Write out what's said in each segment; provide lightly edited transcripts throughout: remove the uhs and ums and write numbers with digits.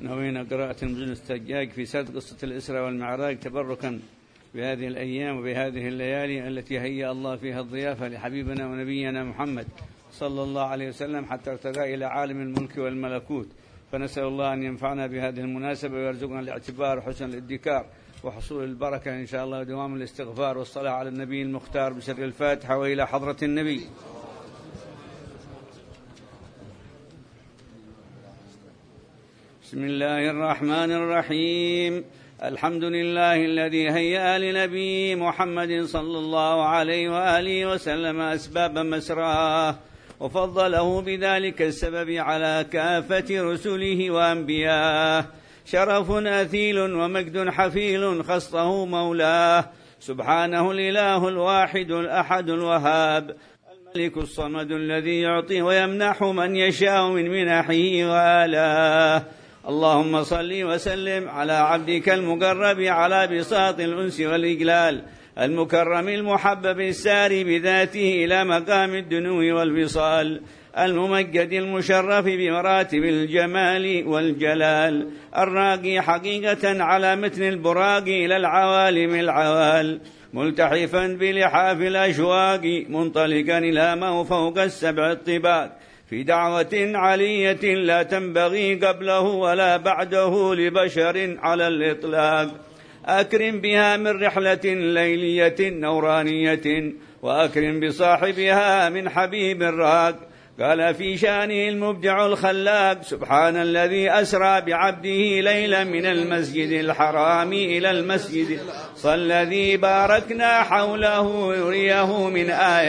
نوينا قراءة المزن السجاج في سرد قصة الإسراء والمعراج تبركا بهذه الأيام وبهذه الليالي التي هيأ الله فيها الضيافة لحبيبنا ونبينا محمد صلى الله عليه وسلم حتى ارتقى إلى عالم الملك والملكوت. فنسأل الله أن ينفعنا بهذه المناسبة ويرزقنا الاعتبار وحسن الادكار وحصول البركة إن شاء الله ودوام الاستغفار والصلاة على النبي المختار بسر الفاتحة وإلى حضرة النبي. بسم الله الرحمن الرحيم. الحمد لله الذي هيأ لنبي محمد صلى الله عليه وآله وسلم أسباب مسراه وفضله بذلك السبب على كافة رسله وأنبياه. شرف أثيل ومجد حفيل خصه مولاه، سبحانه الإله الواحد الأحد الوهاب، الملك الصمد الذي يعطي ويمنح من يشاء من منحه وآلاه. اللهم صل وسلم على عبدك المقرب على بساط الأنس والإجلال، المكرم المحبب الساري بذاته إلى مقام الدنو والوصال، الممجد المشرف بمراتب الجمال والجلال، الراقي حقيقة على متن البراق إلى العوالم العوال، ملتحفا بلحاف الأشواق منطلقا إلى ما فوق السبع الطباق، في دعوة علية لا تنبغي قبله ولا بعده لبشر على الإطلاق. أكرم بها من رحلة ليلية نورانية، وأكرم بصاحبها من حبيب راق. قال في شانه المبدع الخلاق: سبحان الذي أسرى بعبده ليلا من المسجد الحرام إلى المسجد الذي باركنا حوله يريه من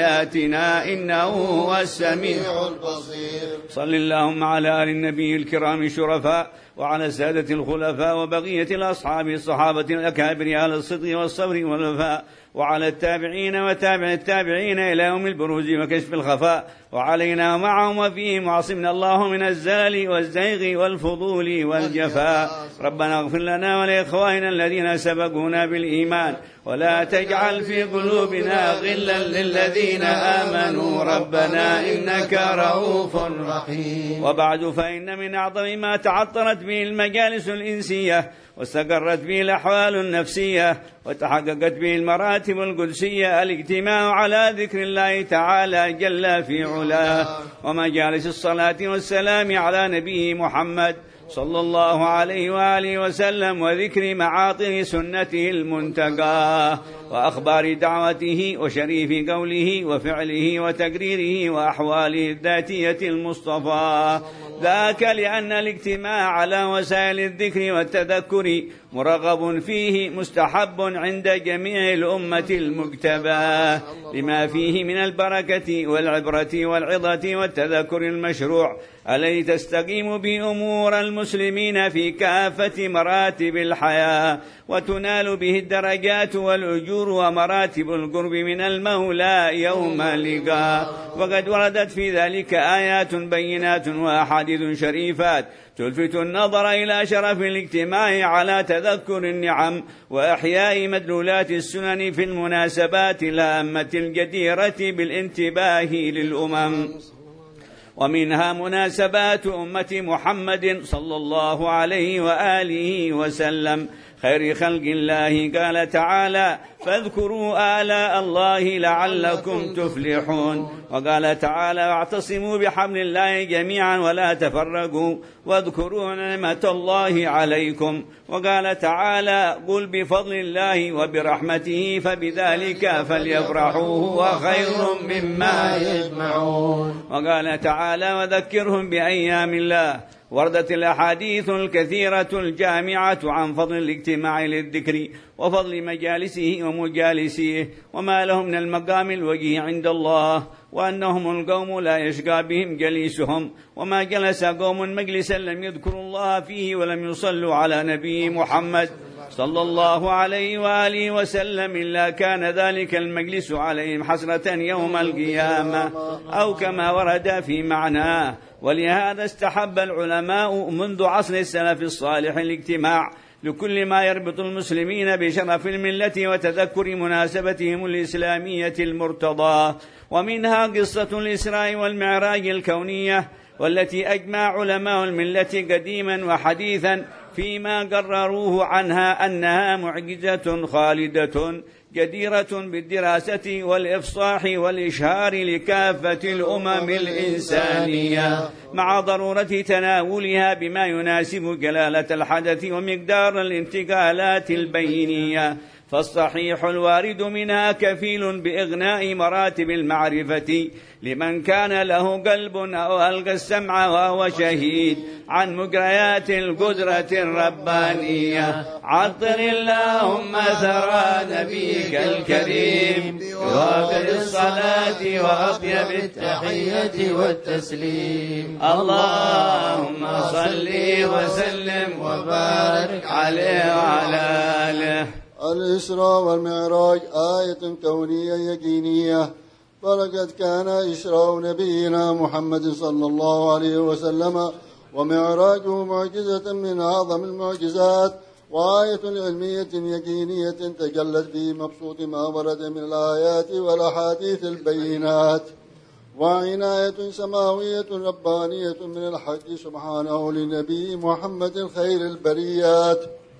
آياتنا إنه هو السميع البصير. صل اللهم على آل النبي الكرام الشرفاء وعلى السادة الخلفاء وبقية الأصحاب الصحابة الأكابر على الصدق والصبر والوفاء، وعلى التابعين وتابع التابعين إلى يوم البروز وكشف الخفاء، وعلينا معهم وفيهم، وعصمنا الله من الزلل والزيغ والفضول والجفاء. ربنا اغفر لنا ولإخواننا الذين سبقونا بالإيمان، ولا تجعل في قلوبنا غلا للذين آمنوا ربنا إنك رؤوف رحيم. وبعد، فإن من أعظم ما تعطرت به المجالس الإنسية واستقرت به الأحوال النفسية وتحققت به المراتب القدسية الاجتماع على ذكر الله تعالى جل في علاه، ومجالس الصلاة والسلام على نبيه محمد صلى الله عليه وآله وسلم، وذكر معاطر سنته المنتقاه، وأخبار دعوته وشريف قوله وفعله وتقريره وأحواله الذاتية المصطفى. ذاك لأن الاجتماع على وسائل الذكر والتذكر مرغب فيه مستحب عند جميع الأمة المجتباه، لما فيه من البركة والعبرة والعظة والتذكر المشروع الذي تستقيم به أمور المسلمين في كافة مراتب الحياة، وتنال به الدرجات والأجور ومراتب القرب من المولى يوم اللقاء. وقد وردت في ذلك آيات بينات وأحاديث شريفات تلفت النظر إلى شرف الاجتماع على تذكر النعم وإحياء مدلولات السنن في المناسبات الهامة الجديرة بالانتباه للأمم، ومنها مناسبات أمة محمد صلى الله عليه وآله وسلم خير خلق الله. قال تعالى: فاذكروا آلاء الله لعلكم تفلحون. وقال تعالى: واعتصموا بحبل الله جميعا ولا تفرقوا واذكروا نعمة الله عليكم. وقال تعالى: قل بفضل الله وبرحمته فبذلك فليفرحوا هو خير مما يجمعون. وقال تعالى: وذكرهم بأيام الله. وردت الأحاديث الكثيرة الجامعة عن فضل الاجتماع للذكر وفضل مجالسه ومجالسيه، وما لهم من المقام الوجيه عند الله، وأنهم القوم لا يشقى بهم جليسهم، وما جلس قوم مجلسا لم يذكروا الله فيه ولم يصلوا على نبي محمد صلى الله عليه وآله وسلم إلا كان ذلك المجلس عليهم حسرة يوم القيامة، أو كما ورد في معناه. ولهذا استحب العلماء منذ عصر السلف الصالح الاجتماع لكل ما يربط المسلمين بشرف الملة وتذكر مناسبتهم الإسلامية المرتضى. ومنها قصة الإسراء والمعراج الكونية والتي أجمع علماء الملة قديما وحديثا فيما قرروه عنها أنها معجزة خالدة جديرة بالدراسة والإفصاح والإشهار لكافة الأمم الإنسانية، مع ضرورة تناولها بما يناسب جلالة الحدث ومقدار الانتقالات البينية. فالصحيح الوارد منها كفيل بإغناء مراتب المعرفة لمن كان له قلب أو ألقى السمع وهو شهيد عن مجريات القدرة الربانية. عطر اللهم ثرى نبيك الكريم بوافر الصلاة وأطيب التحية والتسليم. اللهم صل وسلم وبارك عليه وعلى آله. الإسراء والمعراج آية كونية يقينية، فلقد كان إسراء نبينا محمد صلى الله عليه وسلم ومعراجه معجزة من أعظم المعجزات، وآية علمية يقينية تجلت في مبسوط ما ورد من الآيات والأحاديث البينات، وعناية سماوية ربانية من الحق سبحانه لنبي محمد خير البريات،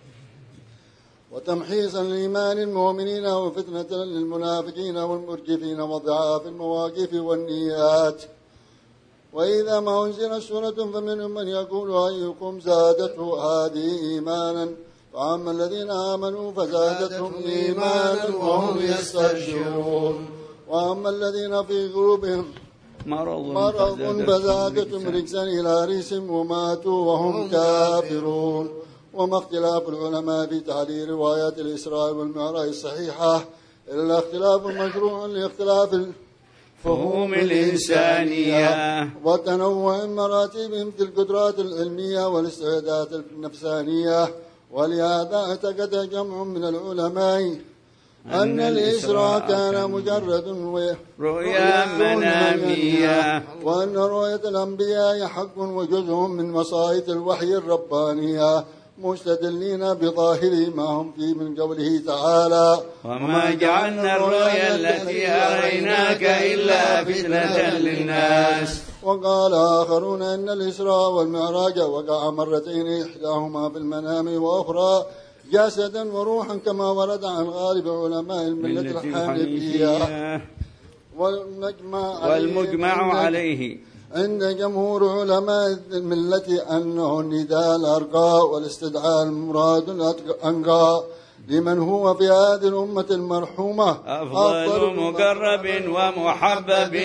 وتمحيصا لإيمان المؤمنين وفتنة للمنافقين والمرجفين وضعاف المواقف والنيات. وإذا ما أنزلت سورة فمنهم من يقول أيكم زادته هذه إيمانا، فأما الذين آمنوا فزادتهم إيمانا وهم يستبشرون، وأما الذين في قلوبهم مرض فزادتهم رجسا إلى رجس وماتوا وهم كافرون. وما اختلاف العلماء في تعليل روايات الإسراء والمعراج الصحيحة إلا اختلاف مشروع لاختلاف الفهوم الإنسانية وتنوع مراتبهم في القدرات العلمية والاستعدادات النفسانية. ولهذا اعتقد جمع من العلماء أن الإسراء كان مجرد رؤيا منامية، وأن رؤية الأنبياء حق وجزء من مصائد الوحي الربانية، مستدلين بظاهر ما هم فيه من قوله تعالى وما جعلنا الرؤيا التي أريناك إلا فتنة للناس. وقال آخرون أن الإسراء والمعراج وقع مرتين، إحداهما في المنام وأخرى جسدا وروحا كما ورد عن غالب علماء الملة الحنيفية. والمجمع عليه عند جمهور علماء الملة أنه النداء الأرقى والاستدعاء المراد الأنقى لمن هو في هذه الأمة المرحومة أفضل مقرب ومحبب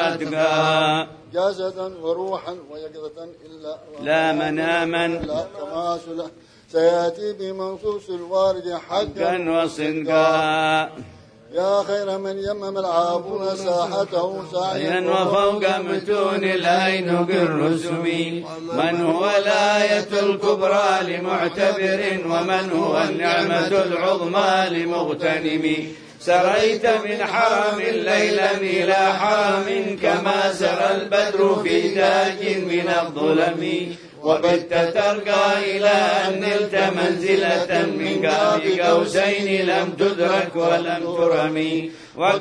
وأتقى، جسدا وروحا ويقظة إلا لا مناما لا تماثل، سيأتي بمنصوص الوارد حقا وصدقا. يا خير من يمم العابون ساحته سعيا وفوق متون العين بالرسم، من هو الآية الكبرى لمعتبر، ومن هو النعمة العظمى لمغتنم. سريت من حرم ليلا إلى حرم، كما سرى البدر في تاج من الظلم، وبت ترقى إلى أن نلت منزلة من قاب قوسين لم تدرك ولم ترمي،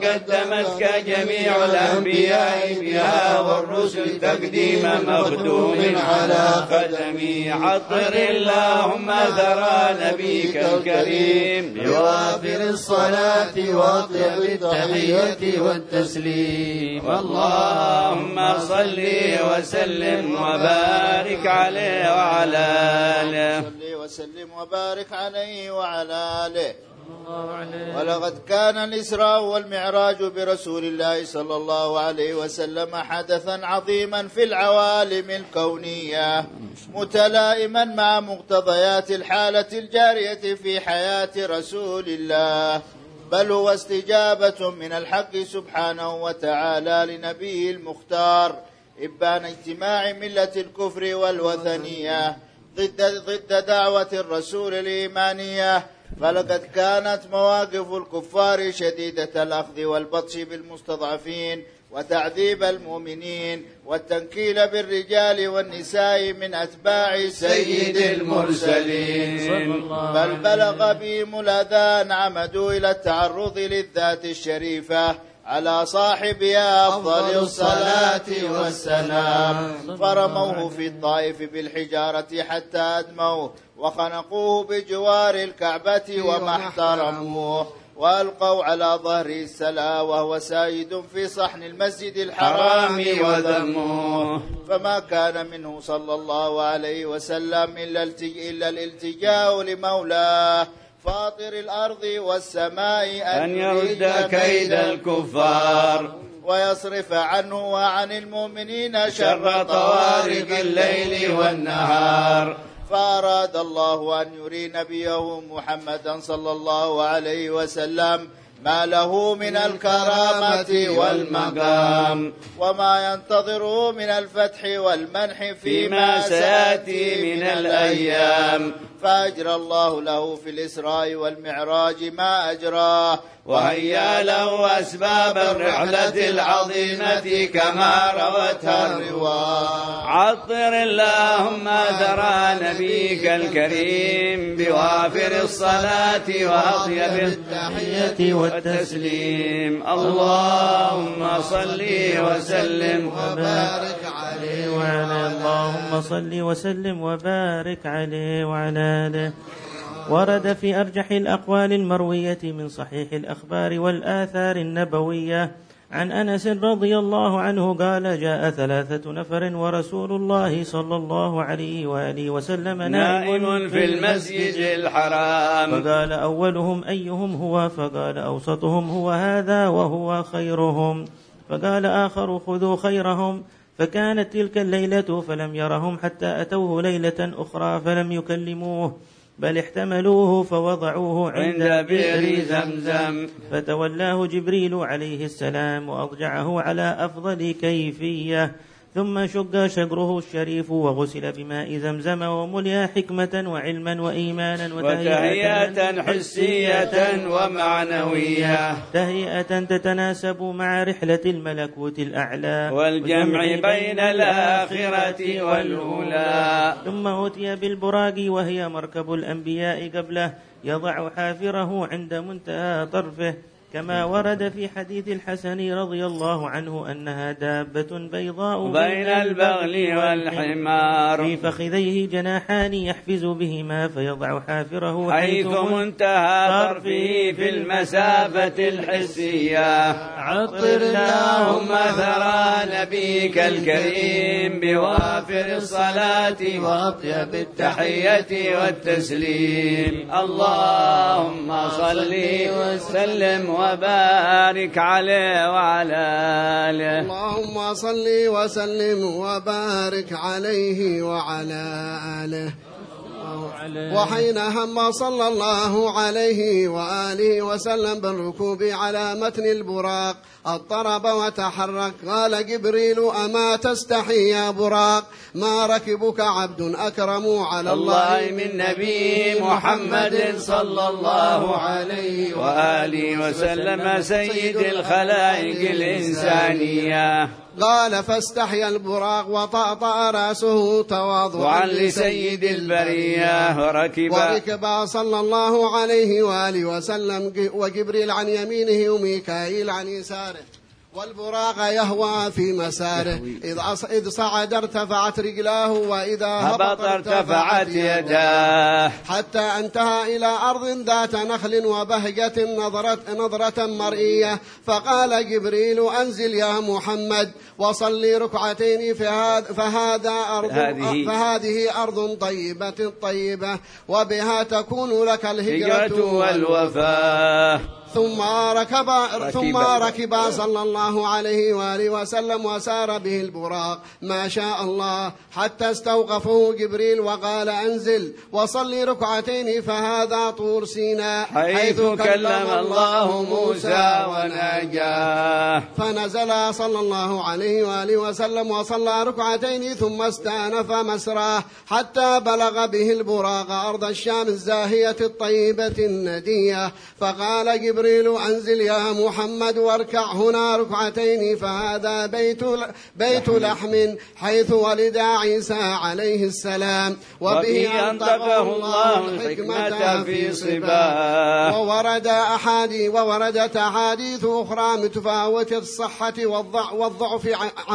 وقدمتك جميع الأنبياء بها والرسل تقديم مخدوم على قدمي. عطر اللهم ثرى نبيك الكريم بوافر الصلاة وأطيب التحية والتسليم. اللهم صل وسلم وبارك عليه وعلى آله. صل وسلم وبارك عليه وعلى آله. ولقد كان الإسراء والمعراج برسول الله صلى الله عليه وسلم حدثا عظيما في العوالم الكونية، متلائما مع مقتضيات الحالة الجارية في حياة رسول الله، بل هو استجابة من الحق سبحانه وتعالى لنبيه المختار، إبان اجتماع ملة الكفر والوثنية ضد دعوة الرسول الإيمانية. فلقد كانت مواقف الكفار شديدة الأخذ والبطش بالمستضعفين وتعذيب المؤمنين والتنكيل بالرجال والنساء من أتباع سيد المرسلين، بل بلغ بهم الأذى أن عمدوا إلى التعرض للذات الشريفة على صاحبها أفضل الصلاة والسلام، فرموه في الطائف بالحجارة حتى أدموه، وخنقوه بجوار الكعبة وما احترموه، وألقوا على ظهره السلا وهو سايد في صحن المسجد الحرام وذموه، فما كان منه صلى الله عليه وسلم إلا الالتجاء لمولاه فاطر الأرض والسماء أن يرد كيد الكفار ويصرف عنه وعن المؤمنين شر طوارق الليل والنهار. فأراد الله أن يري نبيه محمدا صلى الله عليه وسلم ما له من الكرامة والمقام وما ينتظره من الفتح والمنح فيما سيأتي من الأيام، فأجرى الله له في الإسراء والمعراج ما أجراه، وهيا له أسباب الرحلة العظيمة كما روتها الرواة. عطر اللهم ثرى نبيك الكريم بوافر الصلاة وأطيب التحية والتسليم. اللهم صل وسلم وبارك عليه وعلى اللهم صل وسلم وبارك عليه وعلى آله. ورد في أرجح الأقوال المروية من صحيح الأخبار والآثار النبوية عن أنس رضي الله عنه قال: جاء 3 نفر ورسول الله صلى الله عليه وآله وسلم نائم في المسجد الحرام، فقال أولهم: أيهم هو؟ فقال: أوسطهم هو هذا وهو خيرهم. فقال آخر: خذوا خيرهم. فكانت تلك الليلة فلم يرهم حتى أتوه ليلة أخرى فلم يكلموه، بل احتملوه فوضعوه عند بئر زمزم، فتولاه جبريل عليه السلام وأضجعه على أفضل كيفية، ثم شق شقره الشريف وغسل بماء زمزم وملئ حكمة وعلما وإيمانا وتهيئة حسية ومعنوية، تهيئة تتناسب مع رحلة الملكوت الأعلى والجمع بين الآخرة والأولى. ثم أتي بالبراق وهي مركب الأنبياء قبله، يضع حافره عند منتهى طرفه، كما ورد في حديث الحسن رضي الله عنه أنها دابة بيضاء بين البغل والحمار، في فخذيه جناحان يحفز بهما، فيضع حافره حيث منتهى طرفه في المسافة الحسية. عطر اللهم ثرى نبيك الكريم بوافر الصلاة وأطيب التحية والتسليم. اللهم صل وسلم وبارك عليه وعلى آله. اللهم صل وسلم وبارك عليه وعلى آله. وحين هم صلى الله عليه وآله وسلم بالركوب على متن البراق اضطرب وتحرك، قال جبريل: أما تستحي يا براق؟ ما ركبك عبد أكرم على الله من نبي محمد صلى الله عليه وآله وسلم سيد الخلائق الإنسانية. قال: فاستحيا البراق وطأطأ رأسه تواضعا لسيد البرية، وركب صلى الله عليه وآله وسلم، وجبريل عن يمينه وميكائيل عن يساره، والبراق يهوى في مساره، إذ صعد ارتفعت رجلاه، وإذا هبط ارتفعت يداه، حتى انتهى إلى أرض ذات نخل وبهجة نظرة مرئية. فقال جبريل: أنزل يا محمد وصلي ركعتين، فهذه أرض طيبة وبها تكون لك الهجرة والوفاة. ثم ركب صلى الله عليه وآله وسلم وسار به البراق ما شاء الله، حتى استوقفه جبريل وقال: أنزل وصلي ركعتين، فهذا طور سيناء حيث كلم الله موسى ونجاه. فنزل صلى الله عليه وآله وسلم وصلى ركعتين، ثم استأنف مسراه حتى بلغ به البراق أرض الشام الزاهية الطيبة الندية. فقال جبريل: جبريل أنزل يا محمد واركع هنا ركعتين فهذا بيت لحم حيث ولد عيسى عليه السلام وبه أنطقه الله الحكمة في صباه. ووردت أحاديث أخرى متفاوتة الصحة والضعف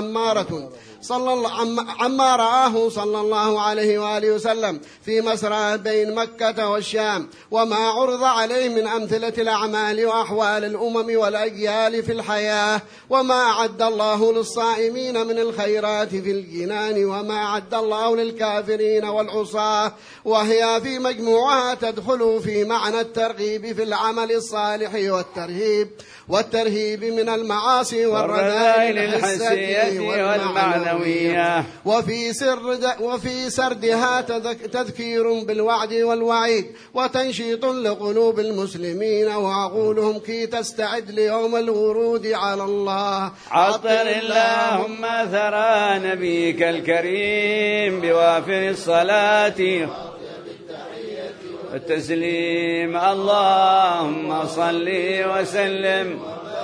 عما رآه صلى الله عليه وآله وسلم في مسرى بين مكة والشام وما عرض عليه من أمثلة الأعمال وأحوال الأمم والأجيال في الحياة وما أعد الله للصائمين من الخيرات في الجنان وما أعد الله للكافرين والعصاة، وهي في مجموعها تدخل في معنى الترغيب في العمل الصالح والترهيب من المعاصي والرذائل الحسية والمعنوية. وفي سردها تذكير بالوعد والوعيد وتنشيط لقلوب المسلمين وعقولهم كي تستعد ليوم الورود على الله. عطر اللهم ثرى نبيك الكريم بوافر الصلاة والتسليم. اللهم صل وسلم.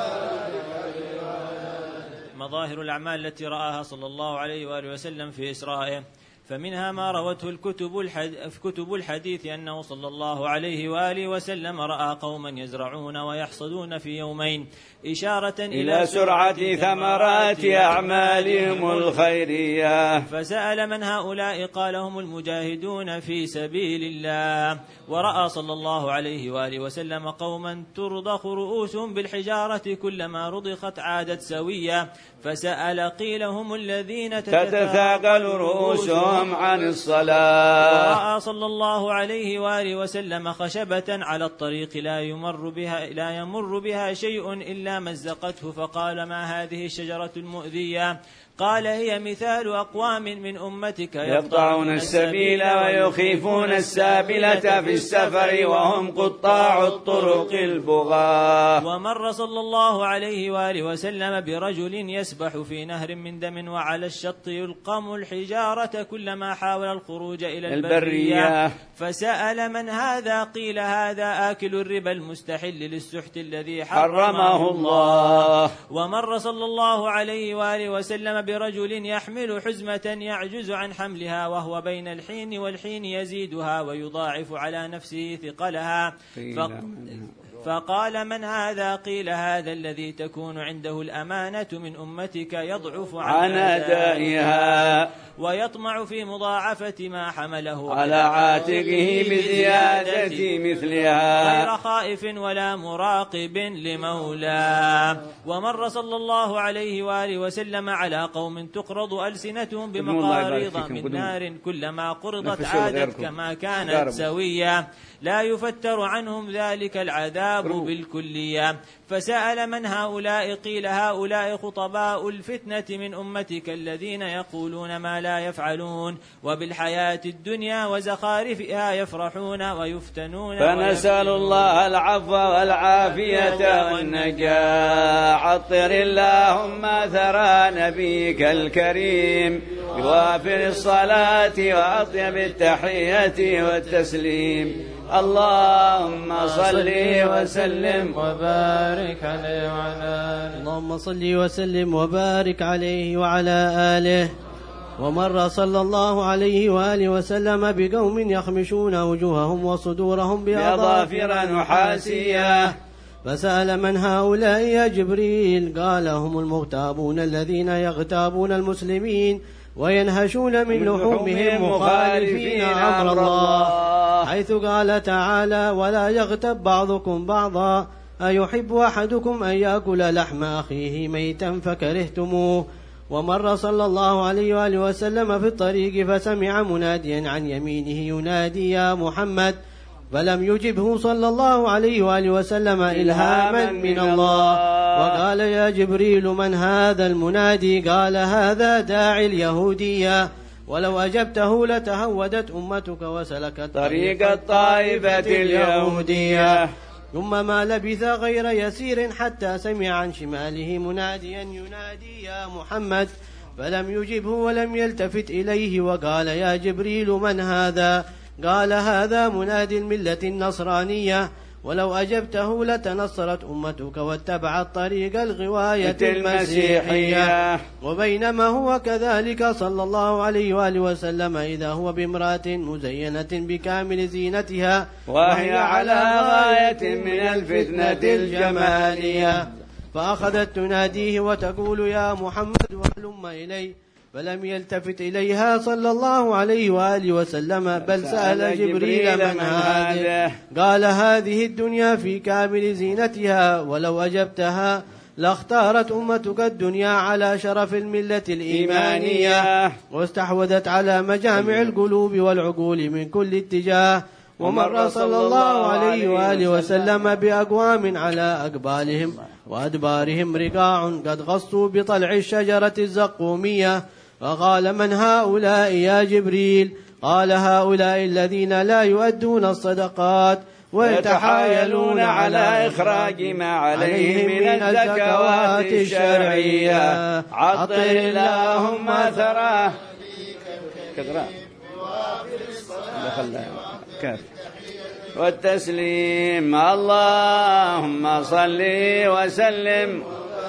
مظاهر الأعمال التي رآها صلى الله عليه وآله وسلم في إسرائه، فمنها ما روته كتب الحديث أنه صلى الله عليه وآله وسلم رأى قوما يزرعون ويحصدون في يومين، إشارة إلى سرعة ثمرات أعمالهم الخيرية. فسأل من هؤلاء؟ قال هم المجاهدون في سبيل الله. ورأى صلى الله عليه وآله وسلم قوما ترضخ رؤوسهم بالحجارة كلما رضخت عادت سوية، فسأل قيل هم الذين تتثاقل رؤوسهم عن الصلاة. ورأى صلى الله عليه وآله وسلم خشبة على الطريق لا يمر بها شيء إلا مزقته، فقال ما هذه الشجرة المؤذية؟ قال هي مثال أقوام من أمتك يقطعون السبيل ويخيفون السابلة في السفر وهم قطاع الطرق البغاة. ومر صلى الله عليه وآله وسلم برجل يسبح في نهر من دم وعلى الشط يلقم الحجارة كلما حاول الخروج إلى البرية، فسأل من هذا؟ قيل هذا آكل الربا المستحل للسحت الذي حرمه الله. ومر صلى الله عليه وآله وسلم برجل يحمل حزمة يعجز عن حملها وهو بين الحين والحين يزيدها ويضاعف على نفسه ثقلها، فقال من هذا؟ قيل هذا الذي تكون عنده الأمانة من أمتك يضعف عن أدائها ويطمع في مضاعفة ما حمله على عاتقه بزيادة مثلها غير خائف ولا مراقب لمولاه. ومر صلى الله عليه وآله وسلم على قوم تقرض ألسنتهم بمقاريض من نار كلما قرضت عادت كما كانت سوية، لا يفتر عنهم ذلك العذاب بالكلية. فسأل من هؤلاء؟ قيل هؤلاء خطباء الفتنة من أمتك الذين يقولون ما لا يفعلون وبالحياة الدنيا وزخارفها يفرحون ويفتنون. فنسأل الله العفو والعافية والنجاة. عطر اللهم ثرى نبيك الكريم بوافر الصلاة وأطيب التحية والتسليم. اللهم صل وسلم وبارك عليه وعلى آله. اللهم صل وسلم وبارك عليه وعلى آله. ومر صلى الله عليه وآله وسلم بقوم يخمشون وجوههم وصدورهم بأظافر نحاسية، فسأل من هؤلاء يا جبريل؟ قال هم المغتابون الذين يغتابون المسلمين وينهشون من لحومهم مخالفين أمر الله، حيث قال تعالى ولا يغتب بعضكم بعضا أيحب أحدكم أن يأكل لحم أخيه ميتا فكرهتموه. ومر صلى الله عليه وآله وسلم في الطريق فسمع مناديا عن يمينه ينادي يا محمد، فلم يجبه صلى الله عليه وآله وسلم إلهاما من الله، وقال يا جبريل من هذا المنادي؟ قال هذا داعي اليهودية، ولو أجبته لتهودت أمتك وسلكت طريق الطائفة اليهودية. ثم ما لبث غير يسير حتى سمع عن شماله مناديا ينادي يا محمد، فلم يجبه ولم يلتفت إليه، وقال يا جبريل من هذا؟ قال هذا منادي الملة النصرانية، ولو أجبته لتنصرت أمتك واتبعت طريق الغواية المسيحية. وبينما هو كذلك صلى الله عليه وآله وسلم إذا هو بامرأة مزينة بكامل زينتها وهي على غاية من الفتنة الجمالية، فأخذت تناديه وتقول يا محمد وهلم إلي، فلم يلتفت إليها صلى الله عليه وآله وسلم، بل سأل جبريل من هذه؟ قال هذه الدنيا في كامل زينتها، ولو أجبتها لاختارت أمتك الدنيا على شرف الملة الإيمانية، واستحوذت على مجامع القلوب والعقول من كل اتجاه. ومر صلى الله عليه وآله وسلم بأقوام على أقبالهم وأدبارهم رقاع قد غصوا بطلع الشجرة الزقومية، فقال من هؤلاء يا جبريل؟ قال هؤلاء الذين لا يؤدون الصدقات ويتحايلون على إخراج ما عليهم من الزكوات الشرعية. عطر اللهم ثراه والتسليم. اللهم صل وسلم.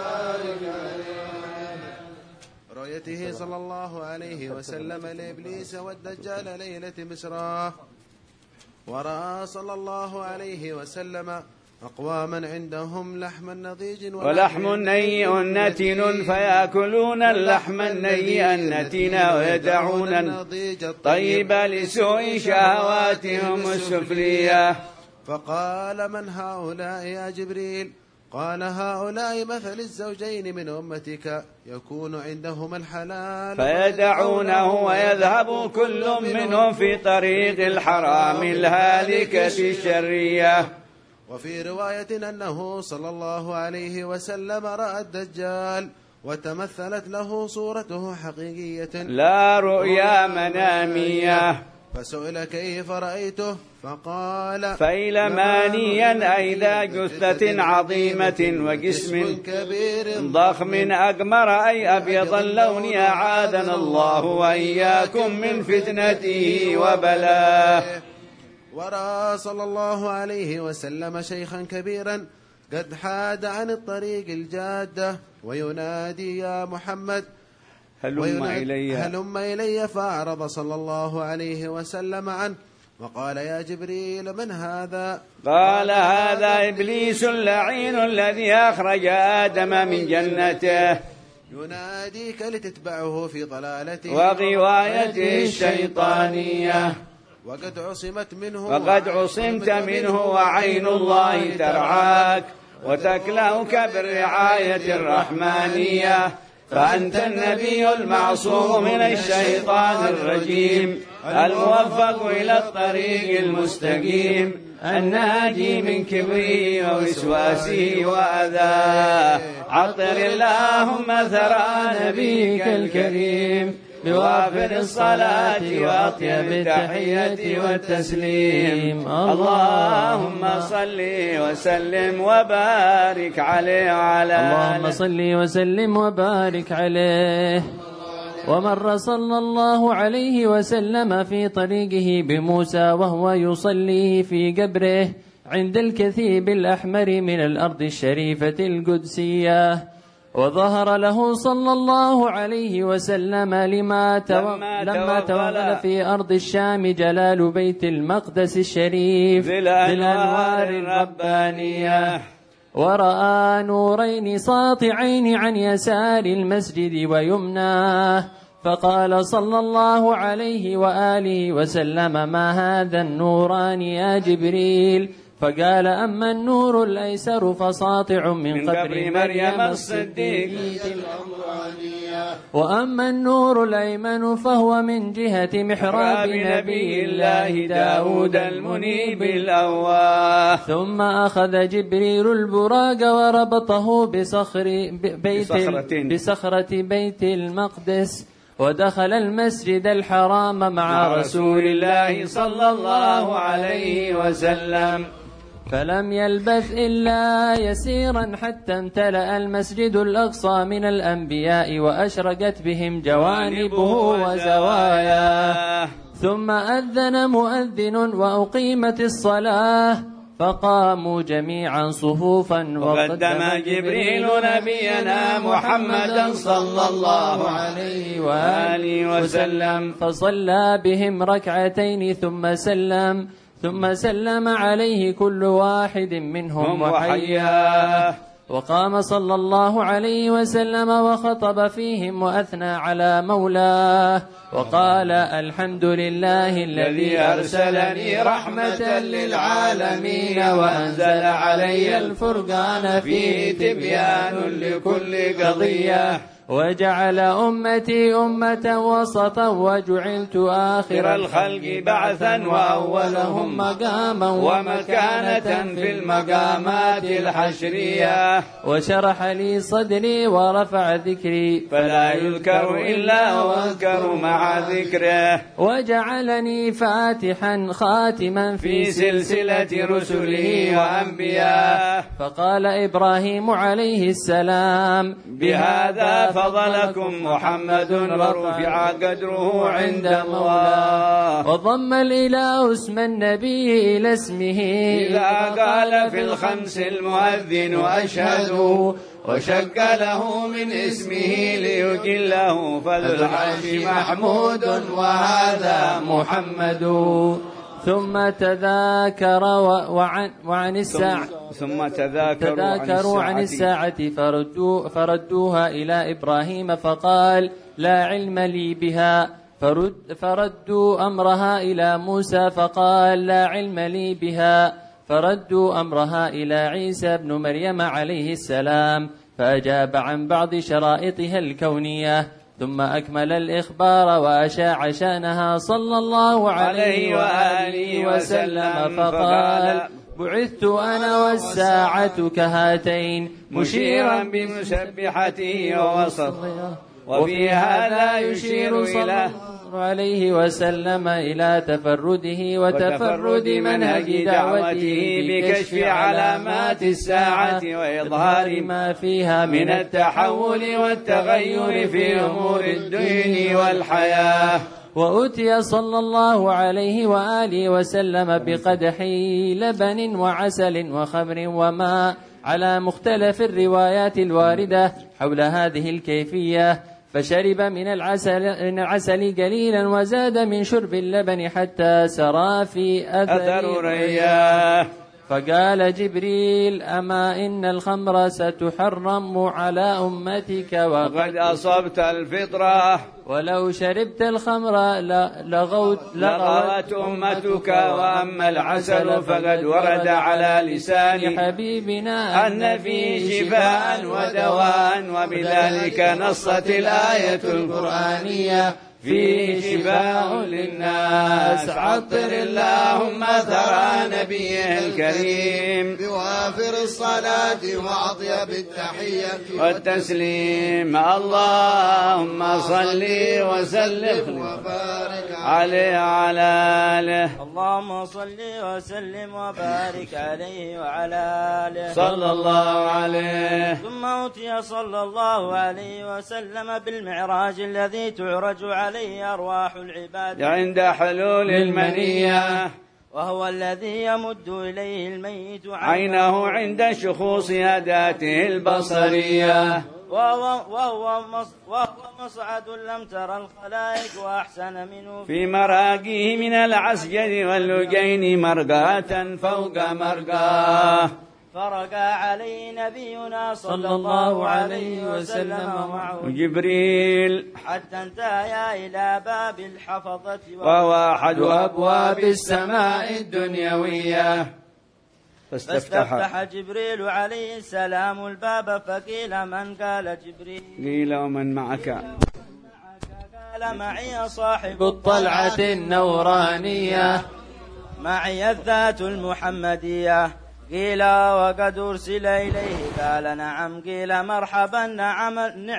رؤيته صلى الله عليه وسلم لإبليس والدجال ليلة مسراه. ورأى صلى الله عليه وسلم أقواما عندهم لحم نضيج ولحم نيء نتن، فيأكلون اللحم النيء النتن ويدعون النضيج الطيب لسوء شهواتهم السفلية. فقال من هؤلاء يا جبريل؟ قال هؤلاء مثل الزوجين من أمتك يكون عندهما الحلال فيدعونه ويذهب كل منهم في طريق الحرام الهالكة الشرية. وفي رواية أنه صلى الله عليه وسلم رأى الدجال وتمثلت له صورته حقيقية لا رؤيا منامية. فسئل كيف رأيته؟ فقال فيلمانيا أي ذا جثة عظيمة وجسم كبير ضخم أقمر أي أبيض اللون، أعاذنا الله وإياكم من فتنته وبلاه. ورأى صلى الله عليه وسلم شيخا كبيرا قد حاد عن الطريق الجادة وينادي يا محمد هلم إلي، فأعرض صلى الله عليه وسلم عنه وقال يا جبريل من هذا؟ قال هذا إبليس اللعين الذي أخرج آدم من جنته، يناديك لتتبعه في ضلالته وغوايته الشيطانية، وقد عصمت منه وعين الله ترعاك وتكلأك بالرعاية الرحمانية، فأنت النبي المعصوم من الشيطان الرجيم الموفق إلى الطريق المستقيم الناجي من كبره ووسواسه وأذاه. عطر اللهم ثرى نبيك الكريم بوافر الصلاة وأطيب التحية والتسليم. اللهم صل وسلم وبارك عليه وعلى آله. اللهم صل وسلم وبارك عليه. ومر صلى الله عليه وسلم في طريقه بموسى وهو يصلي في قبره عند الكثيب الأحمر من الأرض الشريفة القدسية، وظهر له صلى الله عليه وسلم لما توغل في أرض الشام جلال بيت المقدس الشريف بالأنوار الربانية، ورأى نورين ساطعين عن يسار المسجد ويمناه، فقال صلى الله عليه وآله وسلم ما هذا النوران يا جبريل؟ فقال أما النور الأيسر فساطع من قبر مريم الصديقة الأمرانية، وأما النور الأيمن فهو من جهة محراب نبي الله داود المنيب الأواه. ثم أخذ جبريل البراق وربطه بصخرة بيت المقدس، ودخل المسجد الحرام مع رسول الله صلى الله عليه وسلم، فلم يلبث إلا يسيرا حتى امتلأ المسجد الأقصى من الأنبياء وأشرقت بهم جوانبه وزواياه. ثم أذن مؤذن وأقيمت الصلاة، فقاموا جميعا صفوفا وقدم جبريل نبينا محمدا صلى الله عليه وآله وسلم فصلى بهم ركعتين ثم سلم عليه كل واحد منهم وحياه. وقام صلى الله عليه وسلم وخطب فيهم وأثنى على مولاه وقال: الحمد لله الذي أرسلني رحمة للعالمين وأنزل علي الفرقان فيه تبيان لكل قضية وجعل أمتي أمة وسطا وجعلت آخر الخلق بعثا وأولهم مقاما ومكانة في المقامات الحشرية وشرح لي صدري ورفع ذكري فلا يذكر إلا وأذكر مع ذكره وجعلني فاتحا خاتما في سلسلة رسله وأنبياء. فقال إبراهيم عليه السلام: بهذا فضلكم محمد ورفع قدره عند الله. وضم الإله اسم النبي إلى اسمه إذا قال في الخمس المؤذن أشهد وشق له من اسمه ليجله فذو العرش محمود وهذا محمد. ثم تذاكروا عن الساعة عن الساعة فردوها إلى إبراهيم فقال: لا علم لي بها. فردوا أمرها إلى موسى فقال: لا علم لي بها. فردوا أمرها إلى عيسى بن مريم عليه السلام فأجاب عن بعض شرائطها الكونية ثم أكمل الإخبار وأشاع شأنها صلى الله عليه وآله وسلم فقال: بعثت أنا والساعة كهاتين مشيرا بمسبحته ووسطه. وفي هذا يشير صلى الله عليه وسلم إلى تفرده وتفرد منهج دعوته بكشف علامات الساعة وإظهار ما فيها من التحول والتغير في أمور الدين والحياة. وأتي صلى الله عليه وآله وسلم بقدحي لبن وعسل وخمر وماء على مختلف الروايات الواردة حول هذه الكيفية، فشرب من العسل قليلا وزاد من شرب اللبن حتى سرى في أثر رياه. فقال جبريل: أما إن الخمر ستحرم على أمتك وقد أصبت الفطرة، ولو شربت الخمر لغوت أمتك، وأما العسل فقد ورد على لسان حبيبنا أن فيه شفاء ودواء، وبذلك نصت الآية القرآنية فيه شفاء للناس. عطر اللهم ثرى نبيه الكريم بوافر الصلاة وأطيب التحية والتسليم. اللهم صل وسلم وبارك عليه وعلى آله. اللهم صل وسلم وبارك عليه وعلى آله صلى الله عليه. ثم أوتي صلى الله عليه وسلم بالمعراج الذي تعرج عليه أرواح العباد عند حلول المنية، وهو الذي يمد إليه الميت عينه عند شخوص أداته البصرية، وهو مصعد لم تر الخلائق وأحسن منه في مراقيه من العسجد واللجين مرقاة فوق مرقاه. فرقى عليه نبينا صلى الله عليه وسلم معه جبريل حتى انتهى إلى باب الحفظة، وهو أحد أبواب السماء الدنيوية. فاستفتح جبريل عليه السلام الباب فقيل: من؟ قال جبريل. قيل: ومن معك؟ قال: معي صاحب الطلعة النورانية، معي الذات المحمدية. قيل: وقد أرسل إليه؟ قال: نعم. قيل: مرحبا، نعم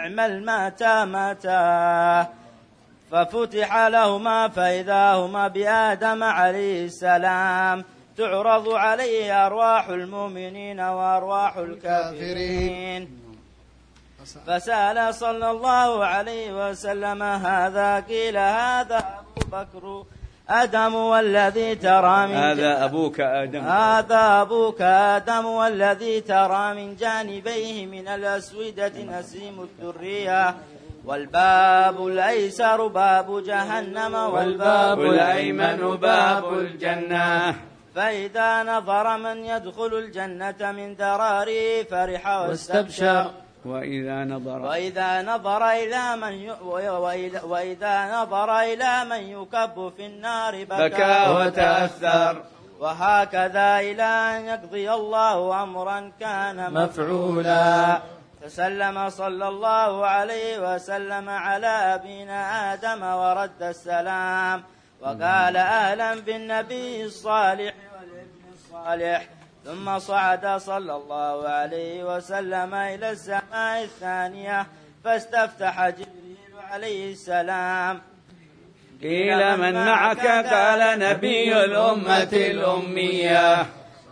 الماتا. ففتح لهما فإذا هما بآدم عليه السلام تعرض عليه أرواح المؤمنين وأرواح الكافرين. فسأل صلى الله عليه وسلم: هذا؟ قيل: هذا أبو بكر. آدم والذي ترى من هذا أبوك آدم. هذا أبوك آدم والذي ترى من جانبيه من الأسودة نسيم الذرية. والباب الأيسر باب جهنم والباب الأيمن باب الجنة. فإذا نظر من يدخل الجنة من ذراره فرح واستبشر. وإذا نظر إلى من يكب في النار بكى وتأثر. وهكذا إلى أن يقضي الله أمرا كان مفعولا. فسلم صلى الله عليه وسلم على أبينا آدم ورد السلام وقال أهلا بالنبي الصالح والابن الصالح. ثم صعد صلى الله عليه وسلم إلى السماء الثانية فاستفتح جبريل عليه السلام. قيل من معك؟ قال نبي الأمة الأمية.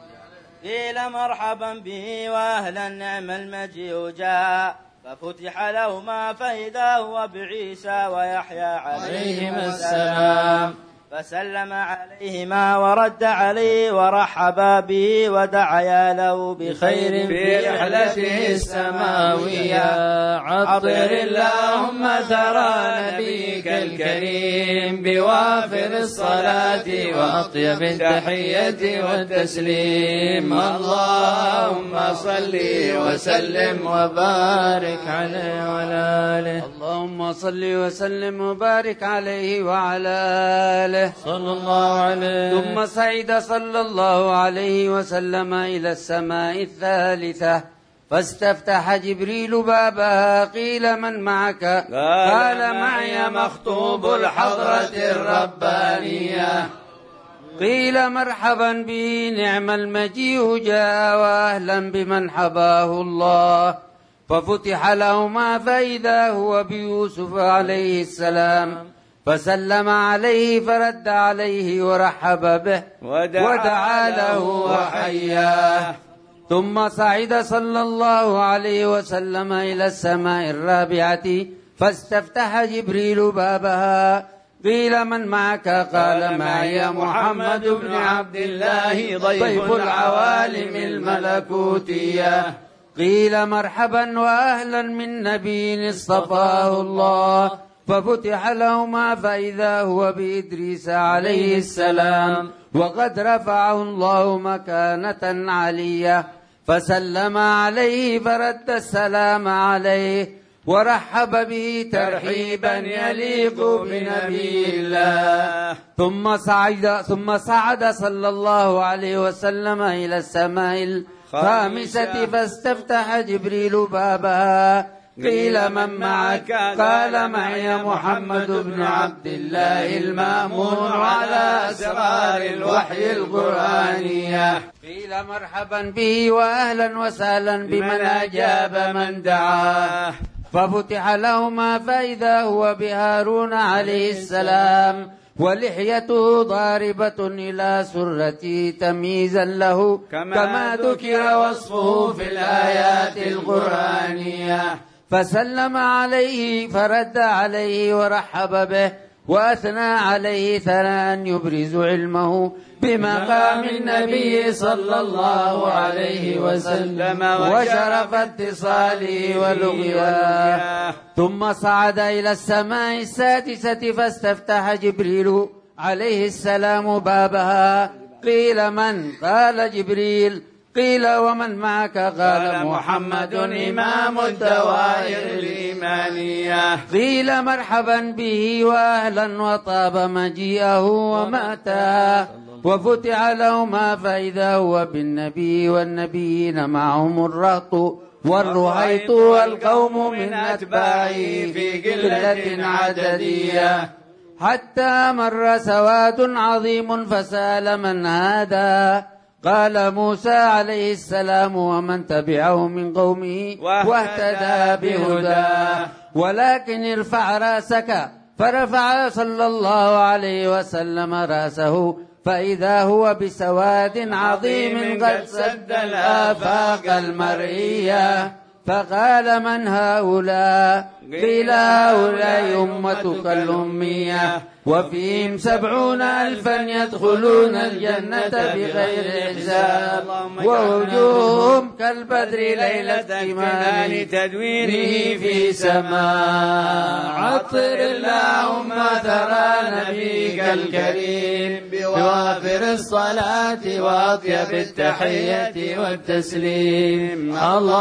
قيل مرحبا به وأهلا نعم المجيء جاء. ففتح لهما فإذا هو بعيسى ويحيى عليهما السلام. فسلم عليهما ورد عليه ورحبا به ودعيا له بخير في رحلته السماوية. عطر اللهم ثرى نبيك الكريم بوافر الصلاة وأطيب التحية والتسليم. اللهم صل وسلم وبارك عليه وعلى آله. اللهم صل وسلم وبارك عليه وعلى آله صلى الله عليه. ثم صعد صلى الله عليه وسلم إلى السماء الثالثة فاستفتح جبريل بابها. قيل من معك؟ قال معي مخطوب الحضرة الربانية. قيل مرحبا به نعم المجيء جاء وأهلا بمن حباه الله. ففتح لهما فإذا هو بيوسف عليه السلام فسلم عليه فرد عليه ورحب به ودعا له وحياه. ثم صعد صلى الله عليه وسلم إلى السماء الرابعة فاستفتح جبريل بابها. قيل من معك؟ قال معي محمد بن عبد الله ضيف العوالم الملكوتية. قيل مرحبا وأهلا من نبي اصطفاه الله. ففتح لهما فإذا هو بإدريس عليه السلام وقد رفعه الله مكانة علية. فسلم عليه فرد السلام عليه ورحب به ترحيبا يليق بنبي الله. ثم صعد صلى الله عليه وسلم إلى السماء الخامسة فاستفتح جبريل بابها. قيل من معك؟ قال معي محمد بن عبد الله المأمون على أسرار الوحي القرآنية. قيل مرحبا به وأهلا وسهلا بمن أجاب من دعاه. ففتح لهما فإذا هو بهارون عليه السلام ولحيته ضاربة إلى سرته تمييزا له كما ذكر وصفه في الآيات القرآنية. فسلم عليه فرد عليه ورحب به وأثنى عليه ثناء يبرز علمه بمقام النبي صلى الله عليه وسلم وشرف اتصاله ولقياه. ثم صعد إلى السماء السادسة فاستفتح جبريل عليه السلام بابها. قيل من؟ قال جبريل. قيل ومن معك؟ قال محمد إمام الدوائر الإيمانية. قيل مرحبا به وأهلا وطاب مجيئه ومأتاه. وفتح لهما فإذا هو بالنبي والنبيين معهم الرهط والرهيط والقوم من أتباعه في قلة عددية. حتى مر سواد عظيم فسأل من هذا؟ قال موسى عليه السلام ومن تبعه من قومه واهتدى بهداه. ولكن ارفع رأسك. فرفع صلى الله عليه وسلم رأسه فإذا هو بسواد عظيم قد سد الآفاق المرئية. فقال من هؤلاء؟ قيل هؤلاء أمتك الأمية وفيهم 70,000 يدخلون الجنة بغير حساب ووجوههم كالبدر ليلة كمال تدويره في سماء عطر اللهم ثرى نبيك الكريم بوافر الصلاة وأطيب التحية والتسليم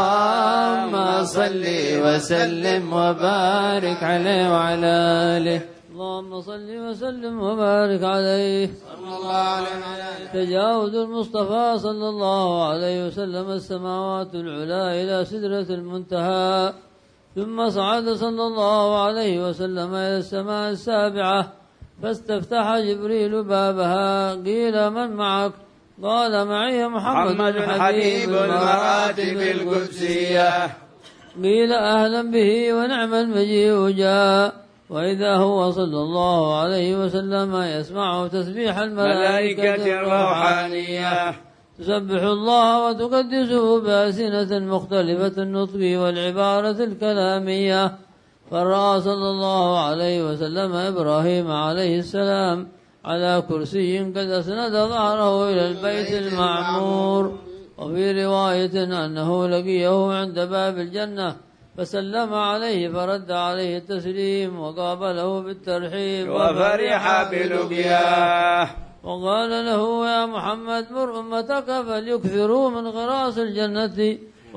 اللهم صل وسلم وبارك عليه وعلى آله اللهم صل وسلم وبارك عليه صلى الله عليه وسلم. تجاوز المصطفى صلى الله عليه وسلم السماوات العلى إلى سدرة المنتهى ثم صعد صلى الله عليه وسلم إلى السماء السابعة فاستفتح جبريل بابها قيل من معك قال معي محمد حبيب المراتب القدسية قيل أهلا به ونعم المجيء جاء وإذا هو صلى الله عليه وسلم يسمع تسبيح الملائكة الروحانية تسبح الله وتقدسه بألسنة مختلفة النطق والعبارة الكلامية فرأى صلى الله عليه وسلم إبراهيم عليه السلام على كرسي قد أسند ظهره إلى البيت المعمور وفي رواية أنه لقيه عند باب الجنة فسلم عليه فرد عليه التسليم وقابله بالترحيب وفرح بلقياه وقال له يا محمد مر أمتك فليكثروا من غراس الجنة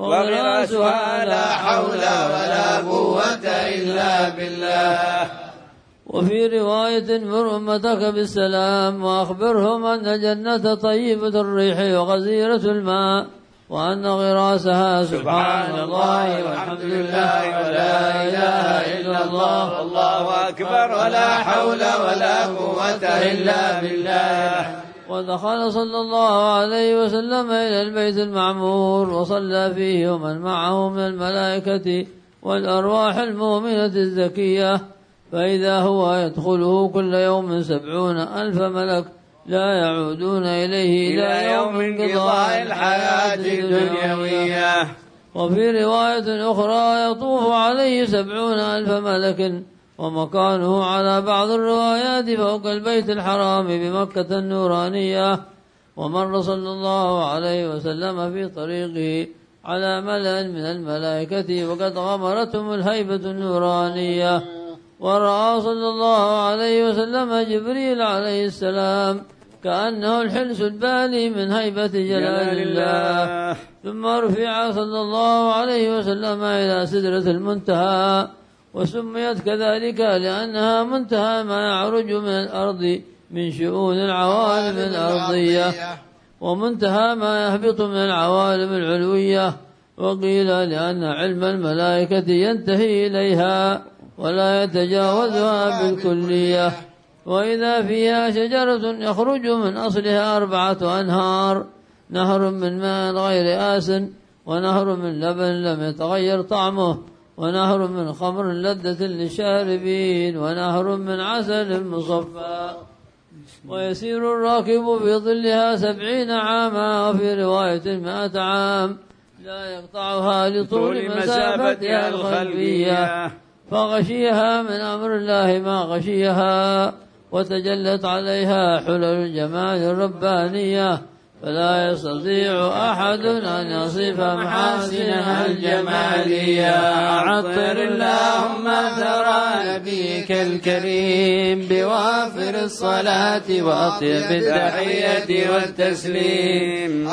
وغراسها لا حول ولا قوة إلا بالله وفي رواية مر أمتك بالسلام وأخبرهم أن الجنة طيبة الريح وغزيرة الماء وأن غراسها سبحان الله والحمد لله ولا إله إلا الله والله أكبر ولا حول ولا قوة إلا بالله ودخل صلى الله عليه وسلم إلى البيت المعمور وصلى فيه ومن معه من الملائكة والأرواح المؤمنة الزكية فإذا هو يدخله كل يوم 70,000 ملك لا يعودون إليه إلى يوم انقضاء الحياة الدنيوية وفي رواية أخرى يطوف عليه 70,000 ملك ومكانه على بعض الروايات فوق البيت الحرام بمكة النورانية ومر صلى الله عليه وسلم في طريقه على ملأ من الملائكة وقد غمرتهم الهيبة النورانية ورأى صلى الله عليه وسلم جبريل عليه السلام كأنه الحلس البالي من هيبة جلال الله ثم رفع صلى الله عليه وسلم إلى سدرة المنتهى وسميت كذلك لأنها منتهى ما يعرج من الأرض من شؤون العوالم الأرضية ومنتهى ما يهبط من العوالم العلوية وقيل لأن علم الملائكة ينتهي إليها ولا يتجاوزها بالكلية وإذا فيها شجرة يخرج من أصلها 4 أنهار نهر من ماء غير آس ونهر من لبن لم يتغير طعمه ونهر من خمر لذة للشاربين ونهر من عسل مصفى ويسير الراكب في ظلها 70 عاما وفي رواية 100 عام لا يقطعها لطول مسافتها الخلفية فغشيها من أمر الله ما غشيها وتجلت عليها حلل الجمال الربانية فلا يستطيع أحد أن يصف محاسنها الجمالية عطر اللهم ثرى نبيك الكريم بوافر الصلاة وأطيب التحية والتسليم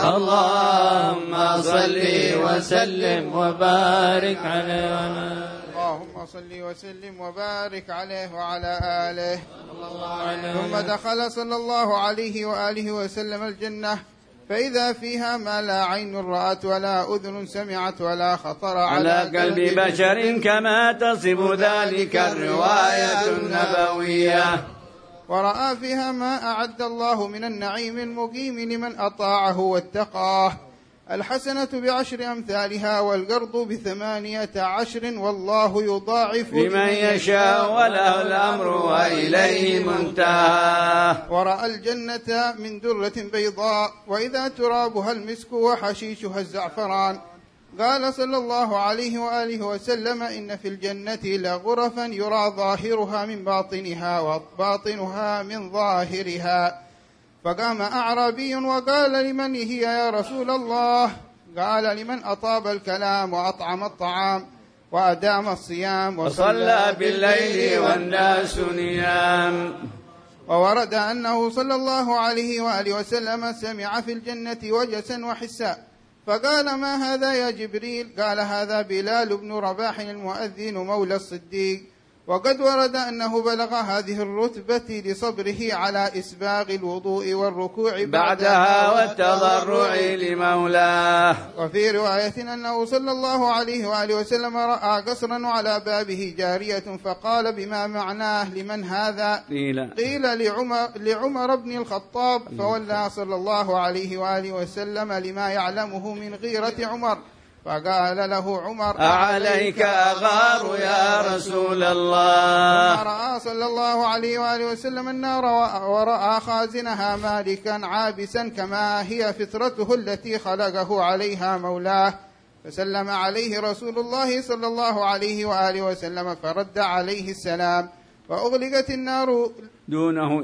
اللهم صل وسلم وبارك عليه اللهم صل وسلم وبارك عليه وعلى آله ثم دخل صلى الله عليه وآله وسلم الجنة فإذا فيها ما لا عين رأت ولا أذن سمعت ولا خطر على قلب بشر كما تصف ذلك الرواية النبوية ورأى فيها ما أعد الله من النعيم المقيم لمن أطاعه واتقاه الحسنة ب10 أمثالها والقرض ب18 والله يضاعف لمن يشاء وله الأمر وإليه منتهى ورأى الجنة من درة بيضاء وإذا ترابها المسك وحشيشها الزعفران قال صلى الله عليه وآله وسلم: إن في الجنة لغرفا يرى ظاهرها من باطنها وباطنها من ظاهرها. فقام أعرابي وقال: لمن هي يا رسول الله؟ قال: لمن أطاب الكلام وأطعم الطعام وأدام الصيام وصلى بالليل والناس نيام. وورد أنه صلى الله عليه وآله وسلم سمع في الجنة وجسا وحسا، فقال: ما هذا يا جبريل؟ قال: هذا بلال بن رباح المؤذن مولى الصديق. وقد ورد أنه بلغ هذه الرتبة لصبره على إسباغ الوضوء والركوع بعدها والتضرع لمولاه. وفي رواية أنه صلى الله عليه وآله وسلم رأى قصرا على بابه جارية، فقال: بما معناه؟ لمن هذا؟ قيل لعمر بن الخطاب، فولى صلى الله عليه وآله وسلم لما يعلمه من غيرة عمر، فقال له عمر: أعليك أغار يا رسول الله. ثم رأى صلى الله عليه وآله وسلم النار ورأى خازنها مالكا عابسا كما هي فطرته التي خلقه عليها مولاه، فسلم عليه رسول الله صلى الله عليه وآله وسلم فرد عليه السلام، وأغلقت النار دونه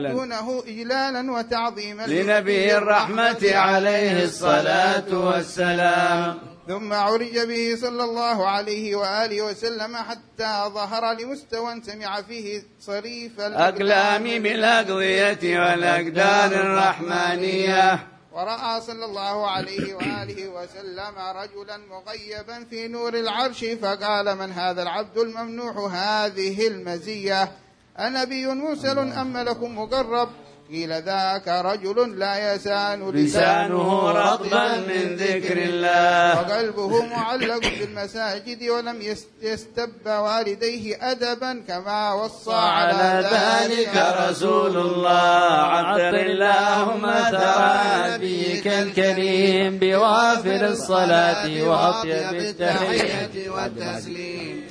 إجلالا وتعظيما لنبي الرحمة عليه الصلاة والسلام. ثم عرج به صلى الله عليه وآله وسلم حتى ظهر لمستوى سمع فيه صريف الأقلام بالأقضية والأقدار الرحمانية. ورأى صلى الله عليه وآله وسلم رجلا مغيبا في نور العرش، فقال: من هذا العبد الممنوح هذه المزية؟ أنبي مرسل أم ملك مقرب؟ قيل: ذاك رجل لا يسان لسانه رطبا من ذكر الله وقلبه معلق بالمساجد ولم يستب والديه أدبا كما وصى على ذلك رسول الله. عطر اللهم ثرى نبيك الكريم بوافر الصلاة وأطيب التحية والتسليم.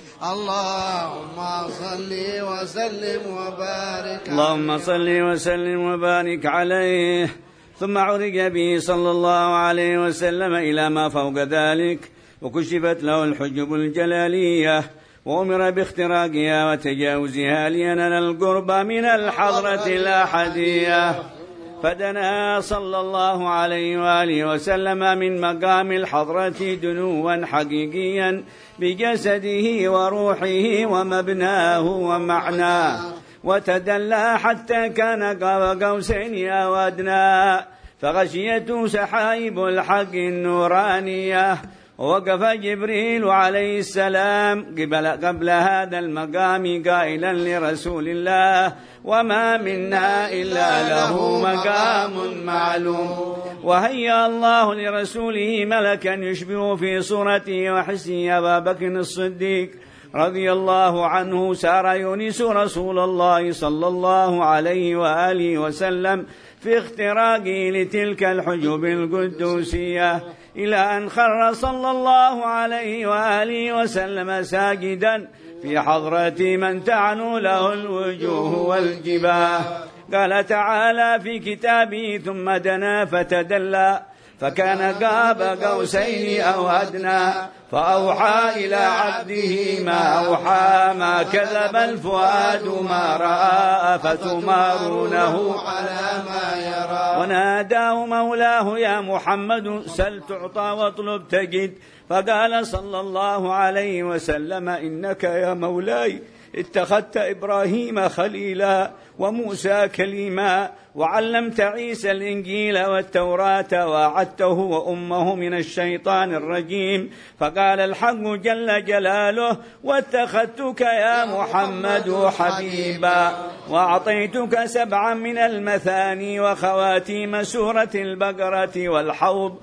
اللهم صل وسلم وبارك اللهم صل وسلم وبارك عليه. ثم عرج به صلى الله عليه وسلم إلى ما فوق ذلك، وكشفت له الحجب الجلالية، وأمر باختراقها وتجاوزها لينال القرب من الحضرة الأحدية. فدنا صلى الله عليه وآله وسلم من مقام الحضرة دنوا حقيقيا بجسده وروحه ومبناه ومعناه، وتدلى حتى كان قاب قوسين أو أدنى، فغشيته سحائب الحق النورانية. ووقف جبريل عليه السلام قبل هذا المقام قائلا لرسول الله: وما منا إلا له مقام معلوم. وهيأ الله لرسوله ملكا يشبه في صورته وحسنه أبا بكر الصديق رضي الله عنه، سار يونس رسول الله صلى الله عليه وآله وسلم في اختراقه لتلك الحجب القدوسية، إلى أن خر صلى الله عليه وآله وسلم ساجدا في حضرة من تعنو له الوجوه والجباه. قال تعالى في كتابه: ثم دنا فتدلى فكان قاب قوسين أو أدنى، فأوحى إلى عبده ما أوحى، ما كذب الفؤاد ما رأى، فتمارونه على ما يرى. وناداه مولاه: يا محمد سل تعطى واطلب تجد. فقال صلى الله عليه وسلم: إنك يا مولاي اتخذت إبراهيم خليلا وموسى كليما، وعلمت عيسى الإنجيل والتوراة، وأعدته وأمه من الشيطان الرجيم. فقال الحق جل جلاله: واتخذتك يا محمد حبيبا، وأعطيتك 7 من المثاني وخواتيم سورة البقرة والحوض،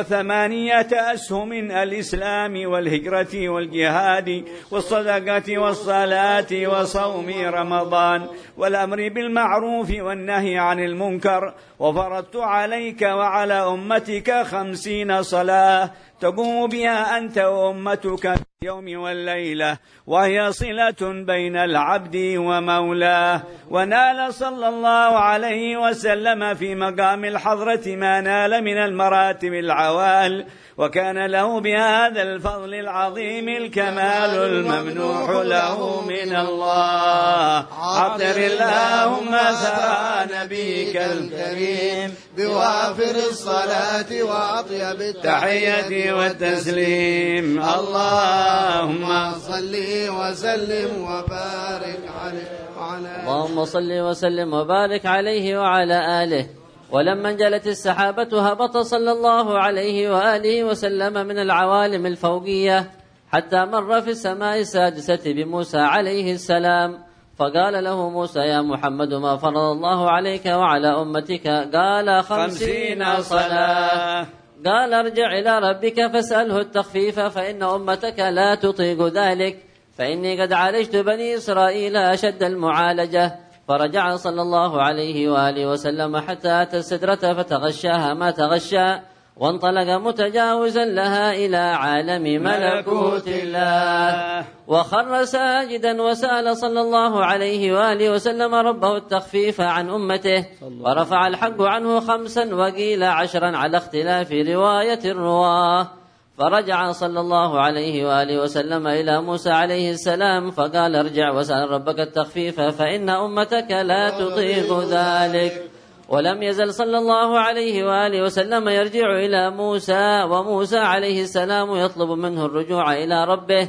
8 أسهم الإسلام والهجرة والجهاد والصدقة والصلاة وصوم رمضان والأمر بالمعروف والنهي عن المنكر. وفرضت عليك وعلى أمتك 50 صلاة تقوم بها أنت وأمتك اليوم والليلة، وهي صلة بين العبد ومولاه. ونال صلى الله عليه وسلم في مقام الحضرة ما نال من المراتب العوال، وكان له بهذا الفضل العظيم الكمال الممنوح له من الله. عطر اللهم ثرى نبيك الكريم بوافر الصلاة وأطيب التحية والتسليم. اللهم صل وسلم وبارك عليه وعلى اللهم صل وسلم وبارك عليه وعلى آله. ولما انجلت السحابة هبط صلى الله عليه وآله وسلم من العوالم الفوقية حتى مر في السماء السادسة بموسى عليه السلام، فقال له موسى: يا محمد، ما فرض الله عليك وعلى أمتك؟ قال: 50 صلاة. قال: ارجع إلى ربك فاسأله التخفيف، فإن أمتك لا تطيق ذلك، فإني قد عالجت بني إسرائيل أشد المعالجة. فرجع صلى الله عليه وآله وسلم حتى أتى السدرة فتغشاها ما تغشى، وانطلق متجاوزا لها إلى عالم ملكوت الله، وخر ساجدا وسأل صلى الله عليه وآله وسلم ربه التخفيف عن أمته، ورفع الحق عنه 5 وقيل 10 على اختلاف رواية الرواه. فرجع صلى الله عليه وآله وسلم إلى موسى عليه السلام فقال: ارجع وسأل ربك التخفيف، فإن أمتك لا تطيق ذلك. ولم يزل صلى الله عليه وآله وسلم يرجع إلى موسى، وموسى عليه السلام يطلب منه الرجوع إلى ربه،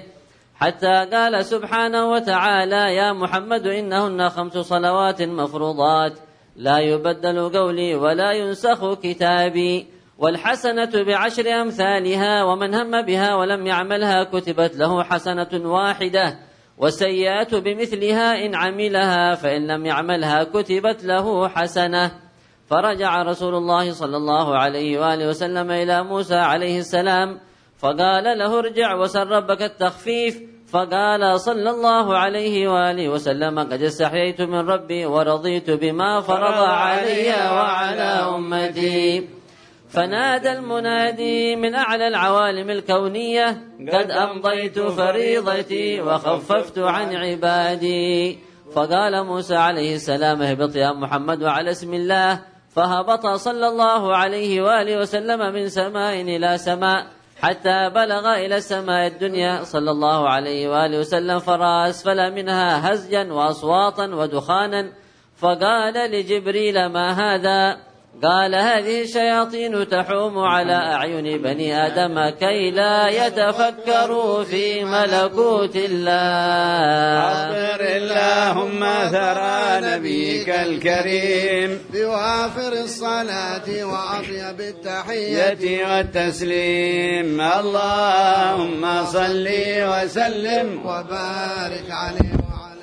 حتى قال سبحانه وتعالى: يا محمد، إنهن 5 صلوات مفروضات، لا يبدل قولي ولا ينسخ كتابي، والحسنة ب10 أمثالها، ومن هم بها ولم يعملها كتبت له حسنة واحدة، والسيئات بمثلها إن عملها، فإن لم يعملها كتبت له حسنة. فرجع رسول الله صلى الله عليه وآله وسلم إلى موسى عليه السلام فقال له: ارجع وسل ربك التخفيف. فقال صلى الله عليه وآله وسلم: قد استحييت من ربي ورضيت بما فرض علي وعلى أمتي. فنادى المنادي من أعلى العوالم الكونية: قد أمضيت فريضتي وخففت عن عبادي. فقال موسى عليه السلام: اهبط يا محمد وعلى اسم الله. فهبط صلى الله عليه وآله وسلم من سماء إلى سماء حتى بلغ إلى السماء الدنيا صلى الله عليه وآله وسلم، فرأى أسفل منها هزجا وأصواتا ودخانا، فقال لجبريل: ما هذا؟ قال: هذه الشياطين تحوم على أعين بني آدم كي لا يتفكروا في ملكوت الله. عطر اللهم ثرى نبيك الكريم بوافر الصلاة وأطيب التحية والتسليم. اللهم صل وسلم وبارك عليه.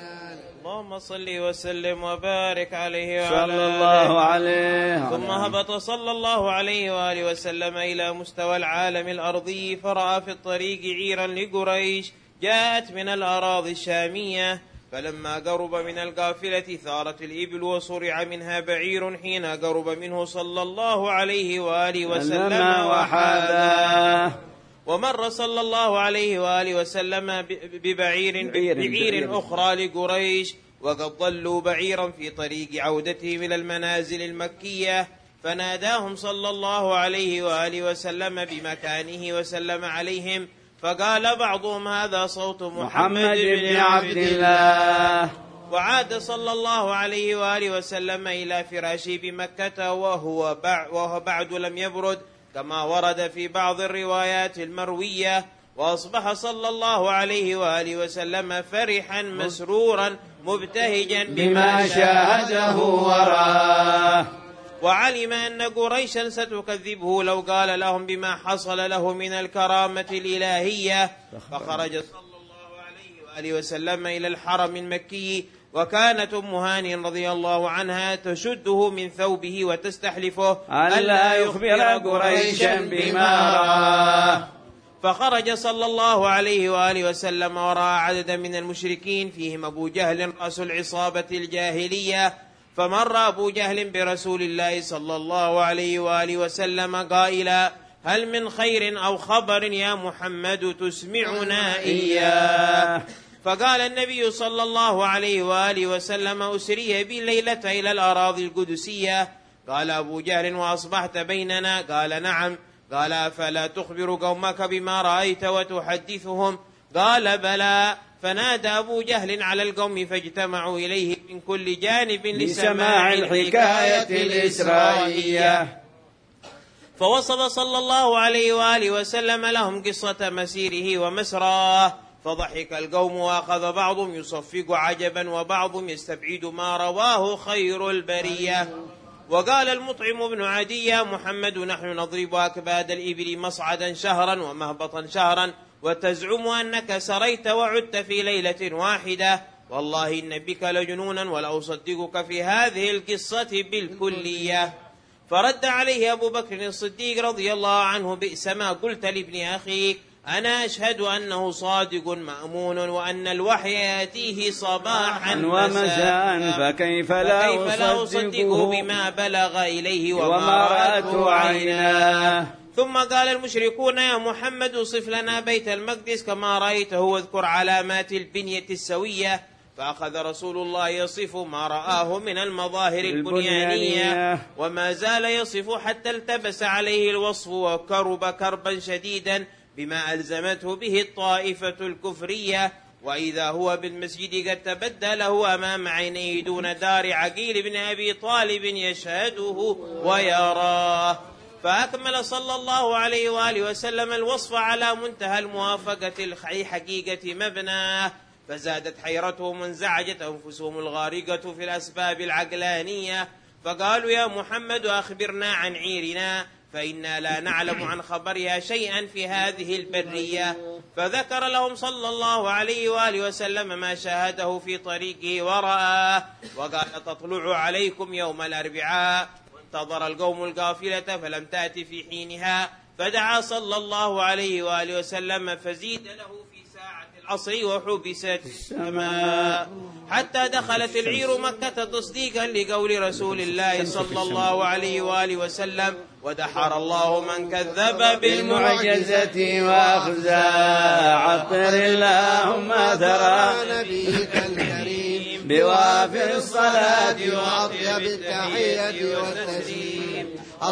اللهم صل وسلم وبارك عليه صلى وعلى الله عليه. ثم هبط صلى الله عليه وآله وسلم إلى مستوى العالم الأرضي، فرأى في الطريق عيرا لقريش جاءت من الأراضي الشامية، فلما قرب من القافلة ثارت الإبل وصرع منها بعير، حين قرب منه صلى الله عليه وآله وسلم وحاذاه. ومر صلى الله عليه وآله وسلم ببعير أخرى لقريش، وقد ضلوا بعيرا في طريق عودته من المنازل المكية، فناداهم صلى الله عليه وآله وسلم بمكانه وسلم عليهم، فقال بعضهم: هذا صوت محمد بن عبد الله. وعاد صلى الله عليه وآله وسلم إلى فراشه بمكة وهو بعد لم يبرد، كما ورد في بعض الروايات المروية. وأصبح صلى الله عليه وآله وسلم فرحا مسرورا مبتهجا بما شاهده وراه، وعلم أن قريشا ستكذبه لو قال لهم بما حصل له من الكرامة الإلهية. فخرج صلى الله عليه وآله وسلم إلى الحرم المكي، وكانت أم هاني رضي الله عنها تشده من ثوبه وتستحلفه ألا يخبر قريشا بما رآه. فخرج صلى الله عليه وآله وسلم ورأى عددا من المشركين فيهم أبو جهل رأس العصابة الجاهلية، فمر أبو جهل برسول الله صلى الله عليه وآله وسلم قائلا: هل من خير أو خبر يا محمد تسمعنا إياه؟ فقال النبي صلى الله عليه وآله وسلم: أسري بي الليلة إلى الأراضي القدسية. قال أبو جهل: وأصبحت بيننا؟ قال: نعم. قال: فلا تخبر قومك بما رأيت وتحدثهم؟ قال: بلى. فنادى أبو جهل على القوم فاجتمعوا إليه من كل جانب لسماع الحكاية الإسرائيلية. فوصف صلى الله عليه وآله وسلم لهم قصة مسيره ومسراه، فضحك القوم وأخذ بعضهم يصفق عجبا وبعضهم يستبعد ما رواه خير البرية. وقال المطعم بن عدي: يا محمد، نحن نضرب أكباد الإبل مصعدا شهرا ومهبطا شهرا، وتزعم أنك سريت وعدت في ليلة واحدة، والله إن بك لجنونا ولا أصدقك في هذه القصة بالكلية. فرد عليه أبو بكر الصديق رضي الله عنه: بئس ما قلت لابن أخيك، أنا أشهد أنه صادق مأمون وأن الوحي يأتيه صباحا ومساء، فكيف لا أصدقه بما بلغ إليه وما رأته عيناه. ثم قال المشركون: يا محمد، صف لنا بيت المقدس كما رأيته واذكر علامات البنية السوية. فأخذ رسول الله يصف ما رآه من المظاهر البنيانية، وما زال يصف حتى التبس عليه الوصف وكرب كربا شديدا بما ألزمته به الطائفة الكفرية. وإذا هو بالمسجد قد تبدى له أمام عينيه دون دار عقيل بن أبي طالب يشهده ويراه. فأكمل صلى الله عليه وآله وسلم الوصف على منتهى الموافقة لحقيقة مبناه، فزادت حيرتهم وانزعجت أنفسهم الغارقة في الأسباب العقلانية، فقالوا: يا محمد، أخبرنا عن عيرنا، فإنا لا نعلم عن خبرها شيئا في هذه البرية. فذكر لهم صلى الله عليه وآله وسلم ما شاهده في طريقه ورآه، وقال: تطلع عليكم يوم الأربعاء. وانتظر القوم القافلة فلم تأتي في حينها، فدعا صلى الله عليه وآله وسلم فزيد له في ساعة العصر وحبست السماء، حتى دخلت العير مكة تصديقا لقول رسول الله صلى الله عليه وآله وسلم: ودحر الله من كذب بالمعجزة وأخزى. عطر اللهم ثرى نبيك الكريم بوافر الصلاة وأطيب التحية والتسليم.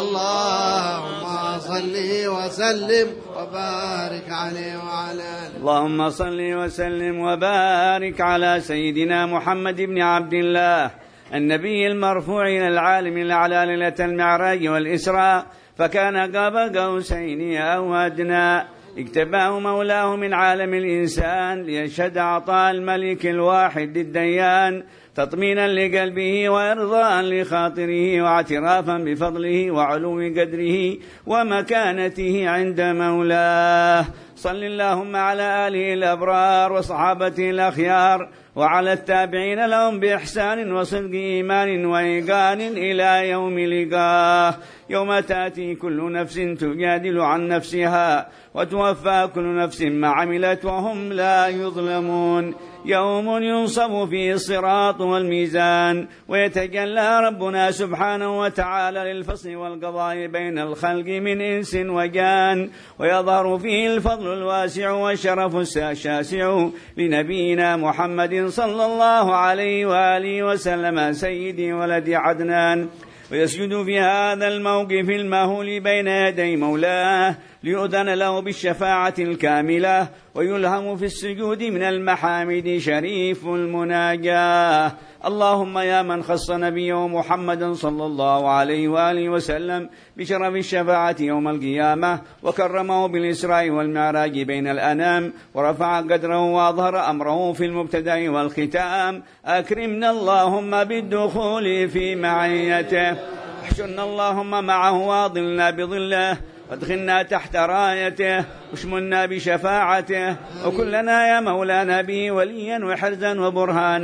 اللهم صل وسلم وبارك عليه وعلى آله. اللهم صل وسلم وبارك على سيدنا محمد بن عبد الله النبي المرفوع إلى العالم الأعلى ليلة المعراج والإسراء، فكان قاب قوسين أو أدنى. اجتباه مولاه من عالم الإنسان ليشهد عطاء الملك الواحد الديان، تطمينا لقلبه وإرضاء لخاطره واعترافا بفضله وعلو قدره ومكانته عند مولاه. صل اللهم على آله الأبرار وصحابته الأخيار وعلى التابعين لهم بإحسان وصدق إيمان وإيقان إلى يوم لقاه، يوم تأتي كل نفس تجادل عن نفسها وتوفى كل نفس ما عملت وهم لا يظلمون، يوم ينصب فيه الصراط والميزان ويتجلى ربنا سبحانه وتعالى للفصل والقضاء بين الخلق من إنس وجان، ويظهر فيه الفضل الواسع والشرف الشاسع لنبينا محمد صلى الله عليه وآله وسلم سيد ولد عدنان، ويسجد في هذا الموقف المهول بين يدي مولاه ليؤذن له بالشفاعة الكاملة، ويلهم في السجود من المحامد شريف المناجاة. اللهم يا من خص نبيه محمدا صلى الله عليه وآله وسلم بشرف الشفاعة يوم القيامة، وكرمه بالإسراء والمعراج بين الأنام، ورفع قدره وأظهر أمره في المبتدأ والختام، أكرمنا اللهم بالدخول في معيته، احشرنا اللهم معه واظلنا بظله، وادخلنا تحت رايته، واشملنا بشفاعته، وكلنا يا مولانا به وليا وحرزا وبرهانا،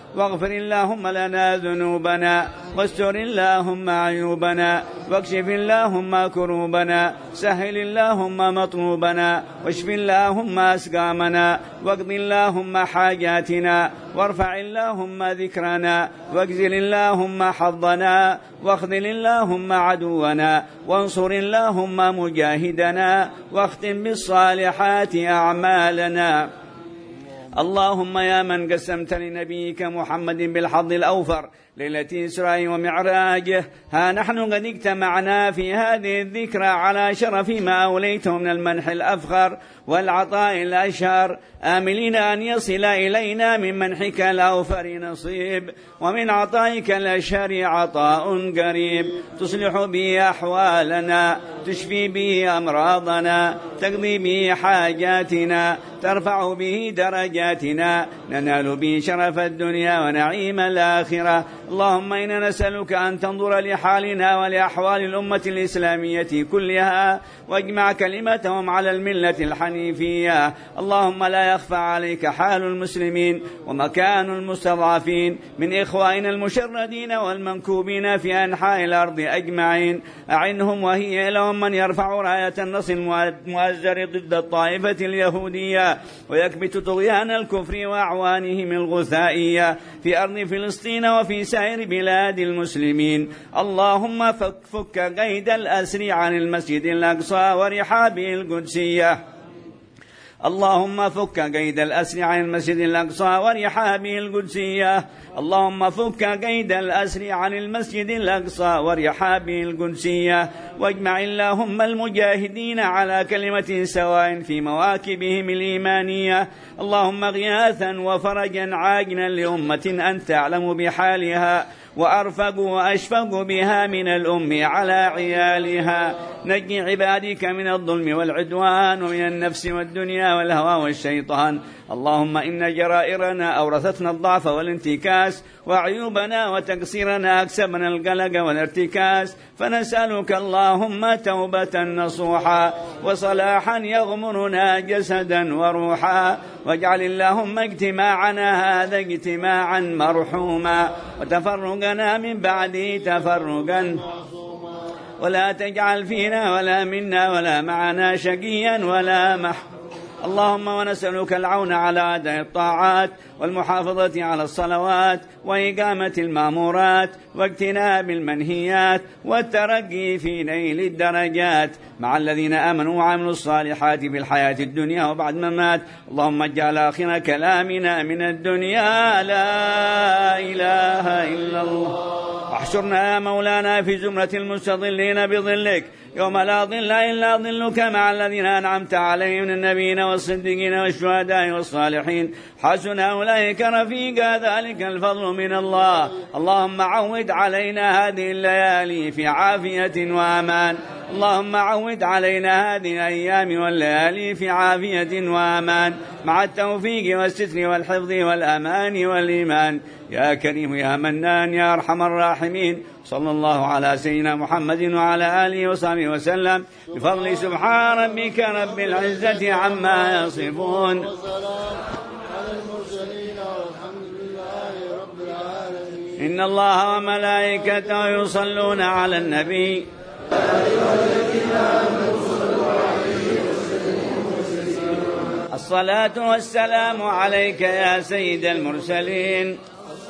واغفر اللهم لنا ذنوبنا واستر اللهم عيوبنا واكشف اللهم كروبنا سهل اللهم مطلوبنا واشف اللهم أسقامنا واقض اللهم حاجاتنا وارفع اللهم ذكرنا واجزل اللهم حظنا واخذل اللهم عدونا وانصر اللهم مجاهدنا واختم بالصالحات أعمالنا. اللهم يا من قسمت لنبيك محمد بالحظ الأوفر ليلة إسراء ومعراجه، ها نحن قد اجتمعنا في هذه الذكرى على شرف ما أوليته من المنح الأفخر والعطاء الأشهر، آملين أن يصل إلينا من منحك الأوفر نصيب ومن عطائك الأشهر عطاء قريب، تصلح به أحوالنا، تشفي به أمراضنا، تقضي به حاجاتنا، ترفع به درجاتنا، ننال به شرف الدنيا ونعيم الآخرة. اللهم إنا نسألك أن تنظر لحالنا ولأحوال الأمة الإسلامية كلها واجمع كلمتهم على الملة الحنيفية. اللهم لا يخفى عليك حال المسلمين ومكان المستضعفين من إخوائنا المشردين والمنكوبين في أنحاء الأرض أجمعين، أعنهم وهي لهم من يرفع راية النصر المؤزر ضد الطائفة اليهودية ويكبت طغيان الكفر وأعوانهم الغثائية في أرض فلسطين وفي سائر بلاد المسلمين. اللهم فك قيد الأسر عن المسجد الأقصى ورحابه القدسية. اللهم فك قيد الأسر عن المسجد الأقصى ورحابه القدسية. اللهم فك قيد الأسر عن المسجد الأقصى ورحابه القدسية، واجمع اللهم المجاهدين على كلمة سواء في مواكبهم الإيمانية. اللهم غياثا وفرجا عاجلا لأمة أنت أعلم بحالها وأرفق وأشفق بها من الأم على عيالها. نجي عبادك من الظلم والعدوان ومن النفس والدنيا والهوى والشيطان. اللهم إن جرائرنا أورثتنا الضعف والانتكاس، وعيوبنا وتقصيرنا أكسبنا القلق والارتكاس، فنسألك اللهم توبة نصوحا وصلاحا يغمرنا جسدا وروحا، واجعل اللهم اجتماعنا هذا اجتماعا مرحوما وتفرقنا من بعده تفرقا، ولا تجعل فينا ولا منا ولا معنا شقيا ولا محروما. اللهم ونسألك العون على أداء الطاعات والمحافظة على الصلوات وإقامة المأمورات واجتناب المنهيات والترقي في نيل الدرجات مع الذين آمنوا وعملوا الصالحات في الحياة الدنيا وبعد ممات. اللهم اجعل آخر كلامنا من الدنيا لا إله إلا الله، واحشرنا يا مولانا في زمرة المستظلين بظلك يوم لا ظل إلا ظلك مع الذين أنعمت عليهم من النبيين والصديقين والشهداء والصالحين، حسن أولئك رفيقا، ذلك الفضل من الله. اللهم عود علينا هذه الليالي في عافية وأمان، اللهم عود علينا هذه الأيام والليالي في عافية وأمان مع التوفيق والستر والحفظ والأمان والإيمان. يا كريم يا منان يا أرحم الراحمين، صلى الله على سيدنا محمد وعلى آله وصحبه وسلم بفضل سبحان ربك رب العزة عما يصفون. إن الله وملائكته يصلون على النبي. الصلاة والسلام عليك يا سيد المرسلين.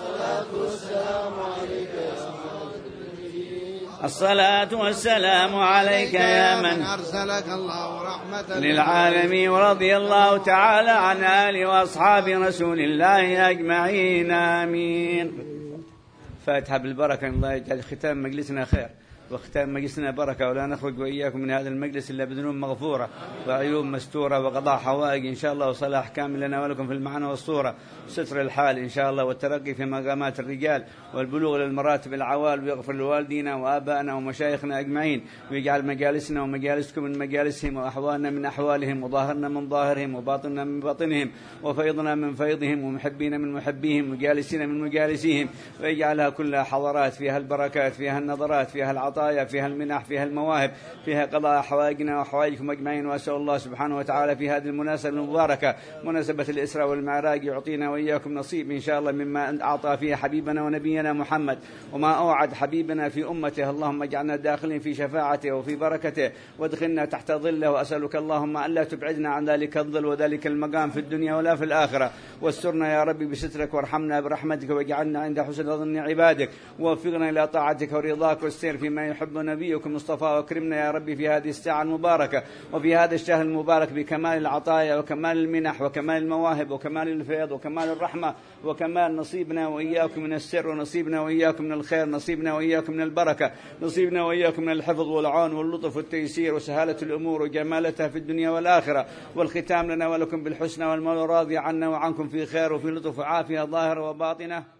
الصلاة والسلام عليك يا من أرسلك الله رحمة للعالمين، ورضي الله تعالى عن آله وأصحاب رسول الله أجمعين، آمين. فاتحة بالبركة، الله يجعل ختام مجلسنا خير واختام مجلسنا بركة، ولا نخرج وإياكم من هذا المجلس إلا بذنوب مغفورة وعيوب مستورة وقضاء حوائج إن شاء الله، وصلاح كامل لنا ولكم في المعنى والصورة، ستر الحال إن شاء الله، والترقي في مقامات الرجال والبلوغ للمراتب العوال، ويغفر لوالدينا وآبائنا ومشايخنا أجمعين، ويجعل مجالسنا ومجالسكم من مجالسهم، وأحوالنا من أحوالهم، وظاهرنا من ظاهرهم، وباطننا من باطنهم، وفيضنا من فيضهم، ومحبين من محبيهم، وجالسين من مجالسيهم، ويجعلها كلها حضرات فيها البركات، فيها النظرات، فيها العطاء، العطايا، فيها المنح، فيها المواهب، فيها قضاء حوائجنا وحوائجكم أجمعين. وأسأل الله سبحانه وتعالى في هذه المناسبة المباركة، مناسبة الإسراء والمعراج، يعطينا وإياكم نصيب إن شاء الله مما أعطى فيه حبيبنا ونبينا محمد وما أوعد حبيبنا في أمته. اللهم اجعلنا داخلين في شفاعته وفي بركته، وادخلنا تحت ظله. وأسألك اللهم ألا تبعدنا عن ذلك الظل وذلك المقام في الدنيا ولا في الآخرة. واسترنا يا ربي بسترك، وارحمنا برحمتك، واجعلنا عند حسن ظن عبادك، ووفقنا إلى طاعتك ورضاك والسير فيما يحب نبيك المصطفى. واكرمنا يا ربي في هذه الساعة المباركة وفي هذا الشهر المبارك بكمال العطايا وكمال المنح وكمال المواهب وكمال الفيض وكمال الرحمة وكمال نصيبنا وإياكم من السر، ونصيبنا وإياكم من الخير، نصيبنا وإياكم من البركة، نصيبنا وإياكم من الحفظ والعون واللطف والتيسير وسهالة الأمور وجمالتها في الدنيا والآخرة. والختام لنا ولكم بالحسنى، والمولى راضي عنا وعنكم في خير وفي لطف وعافية ظاهرة وباطنة.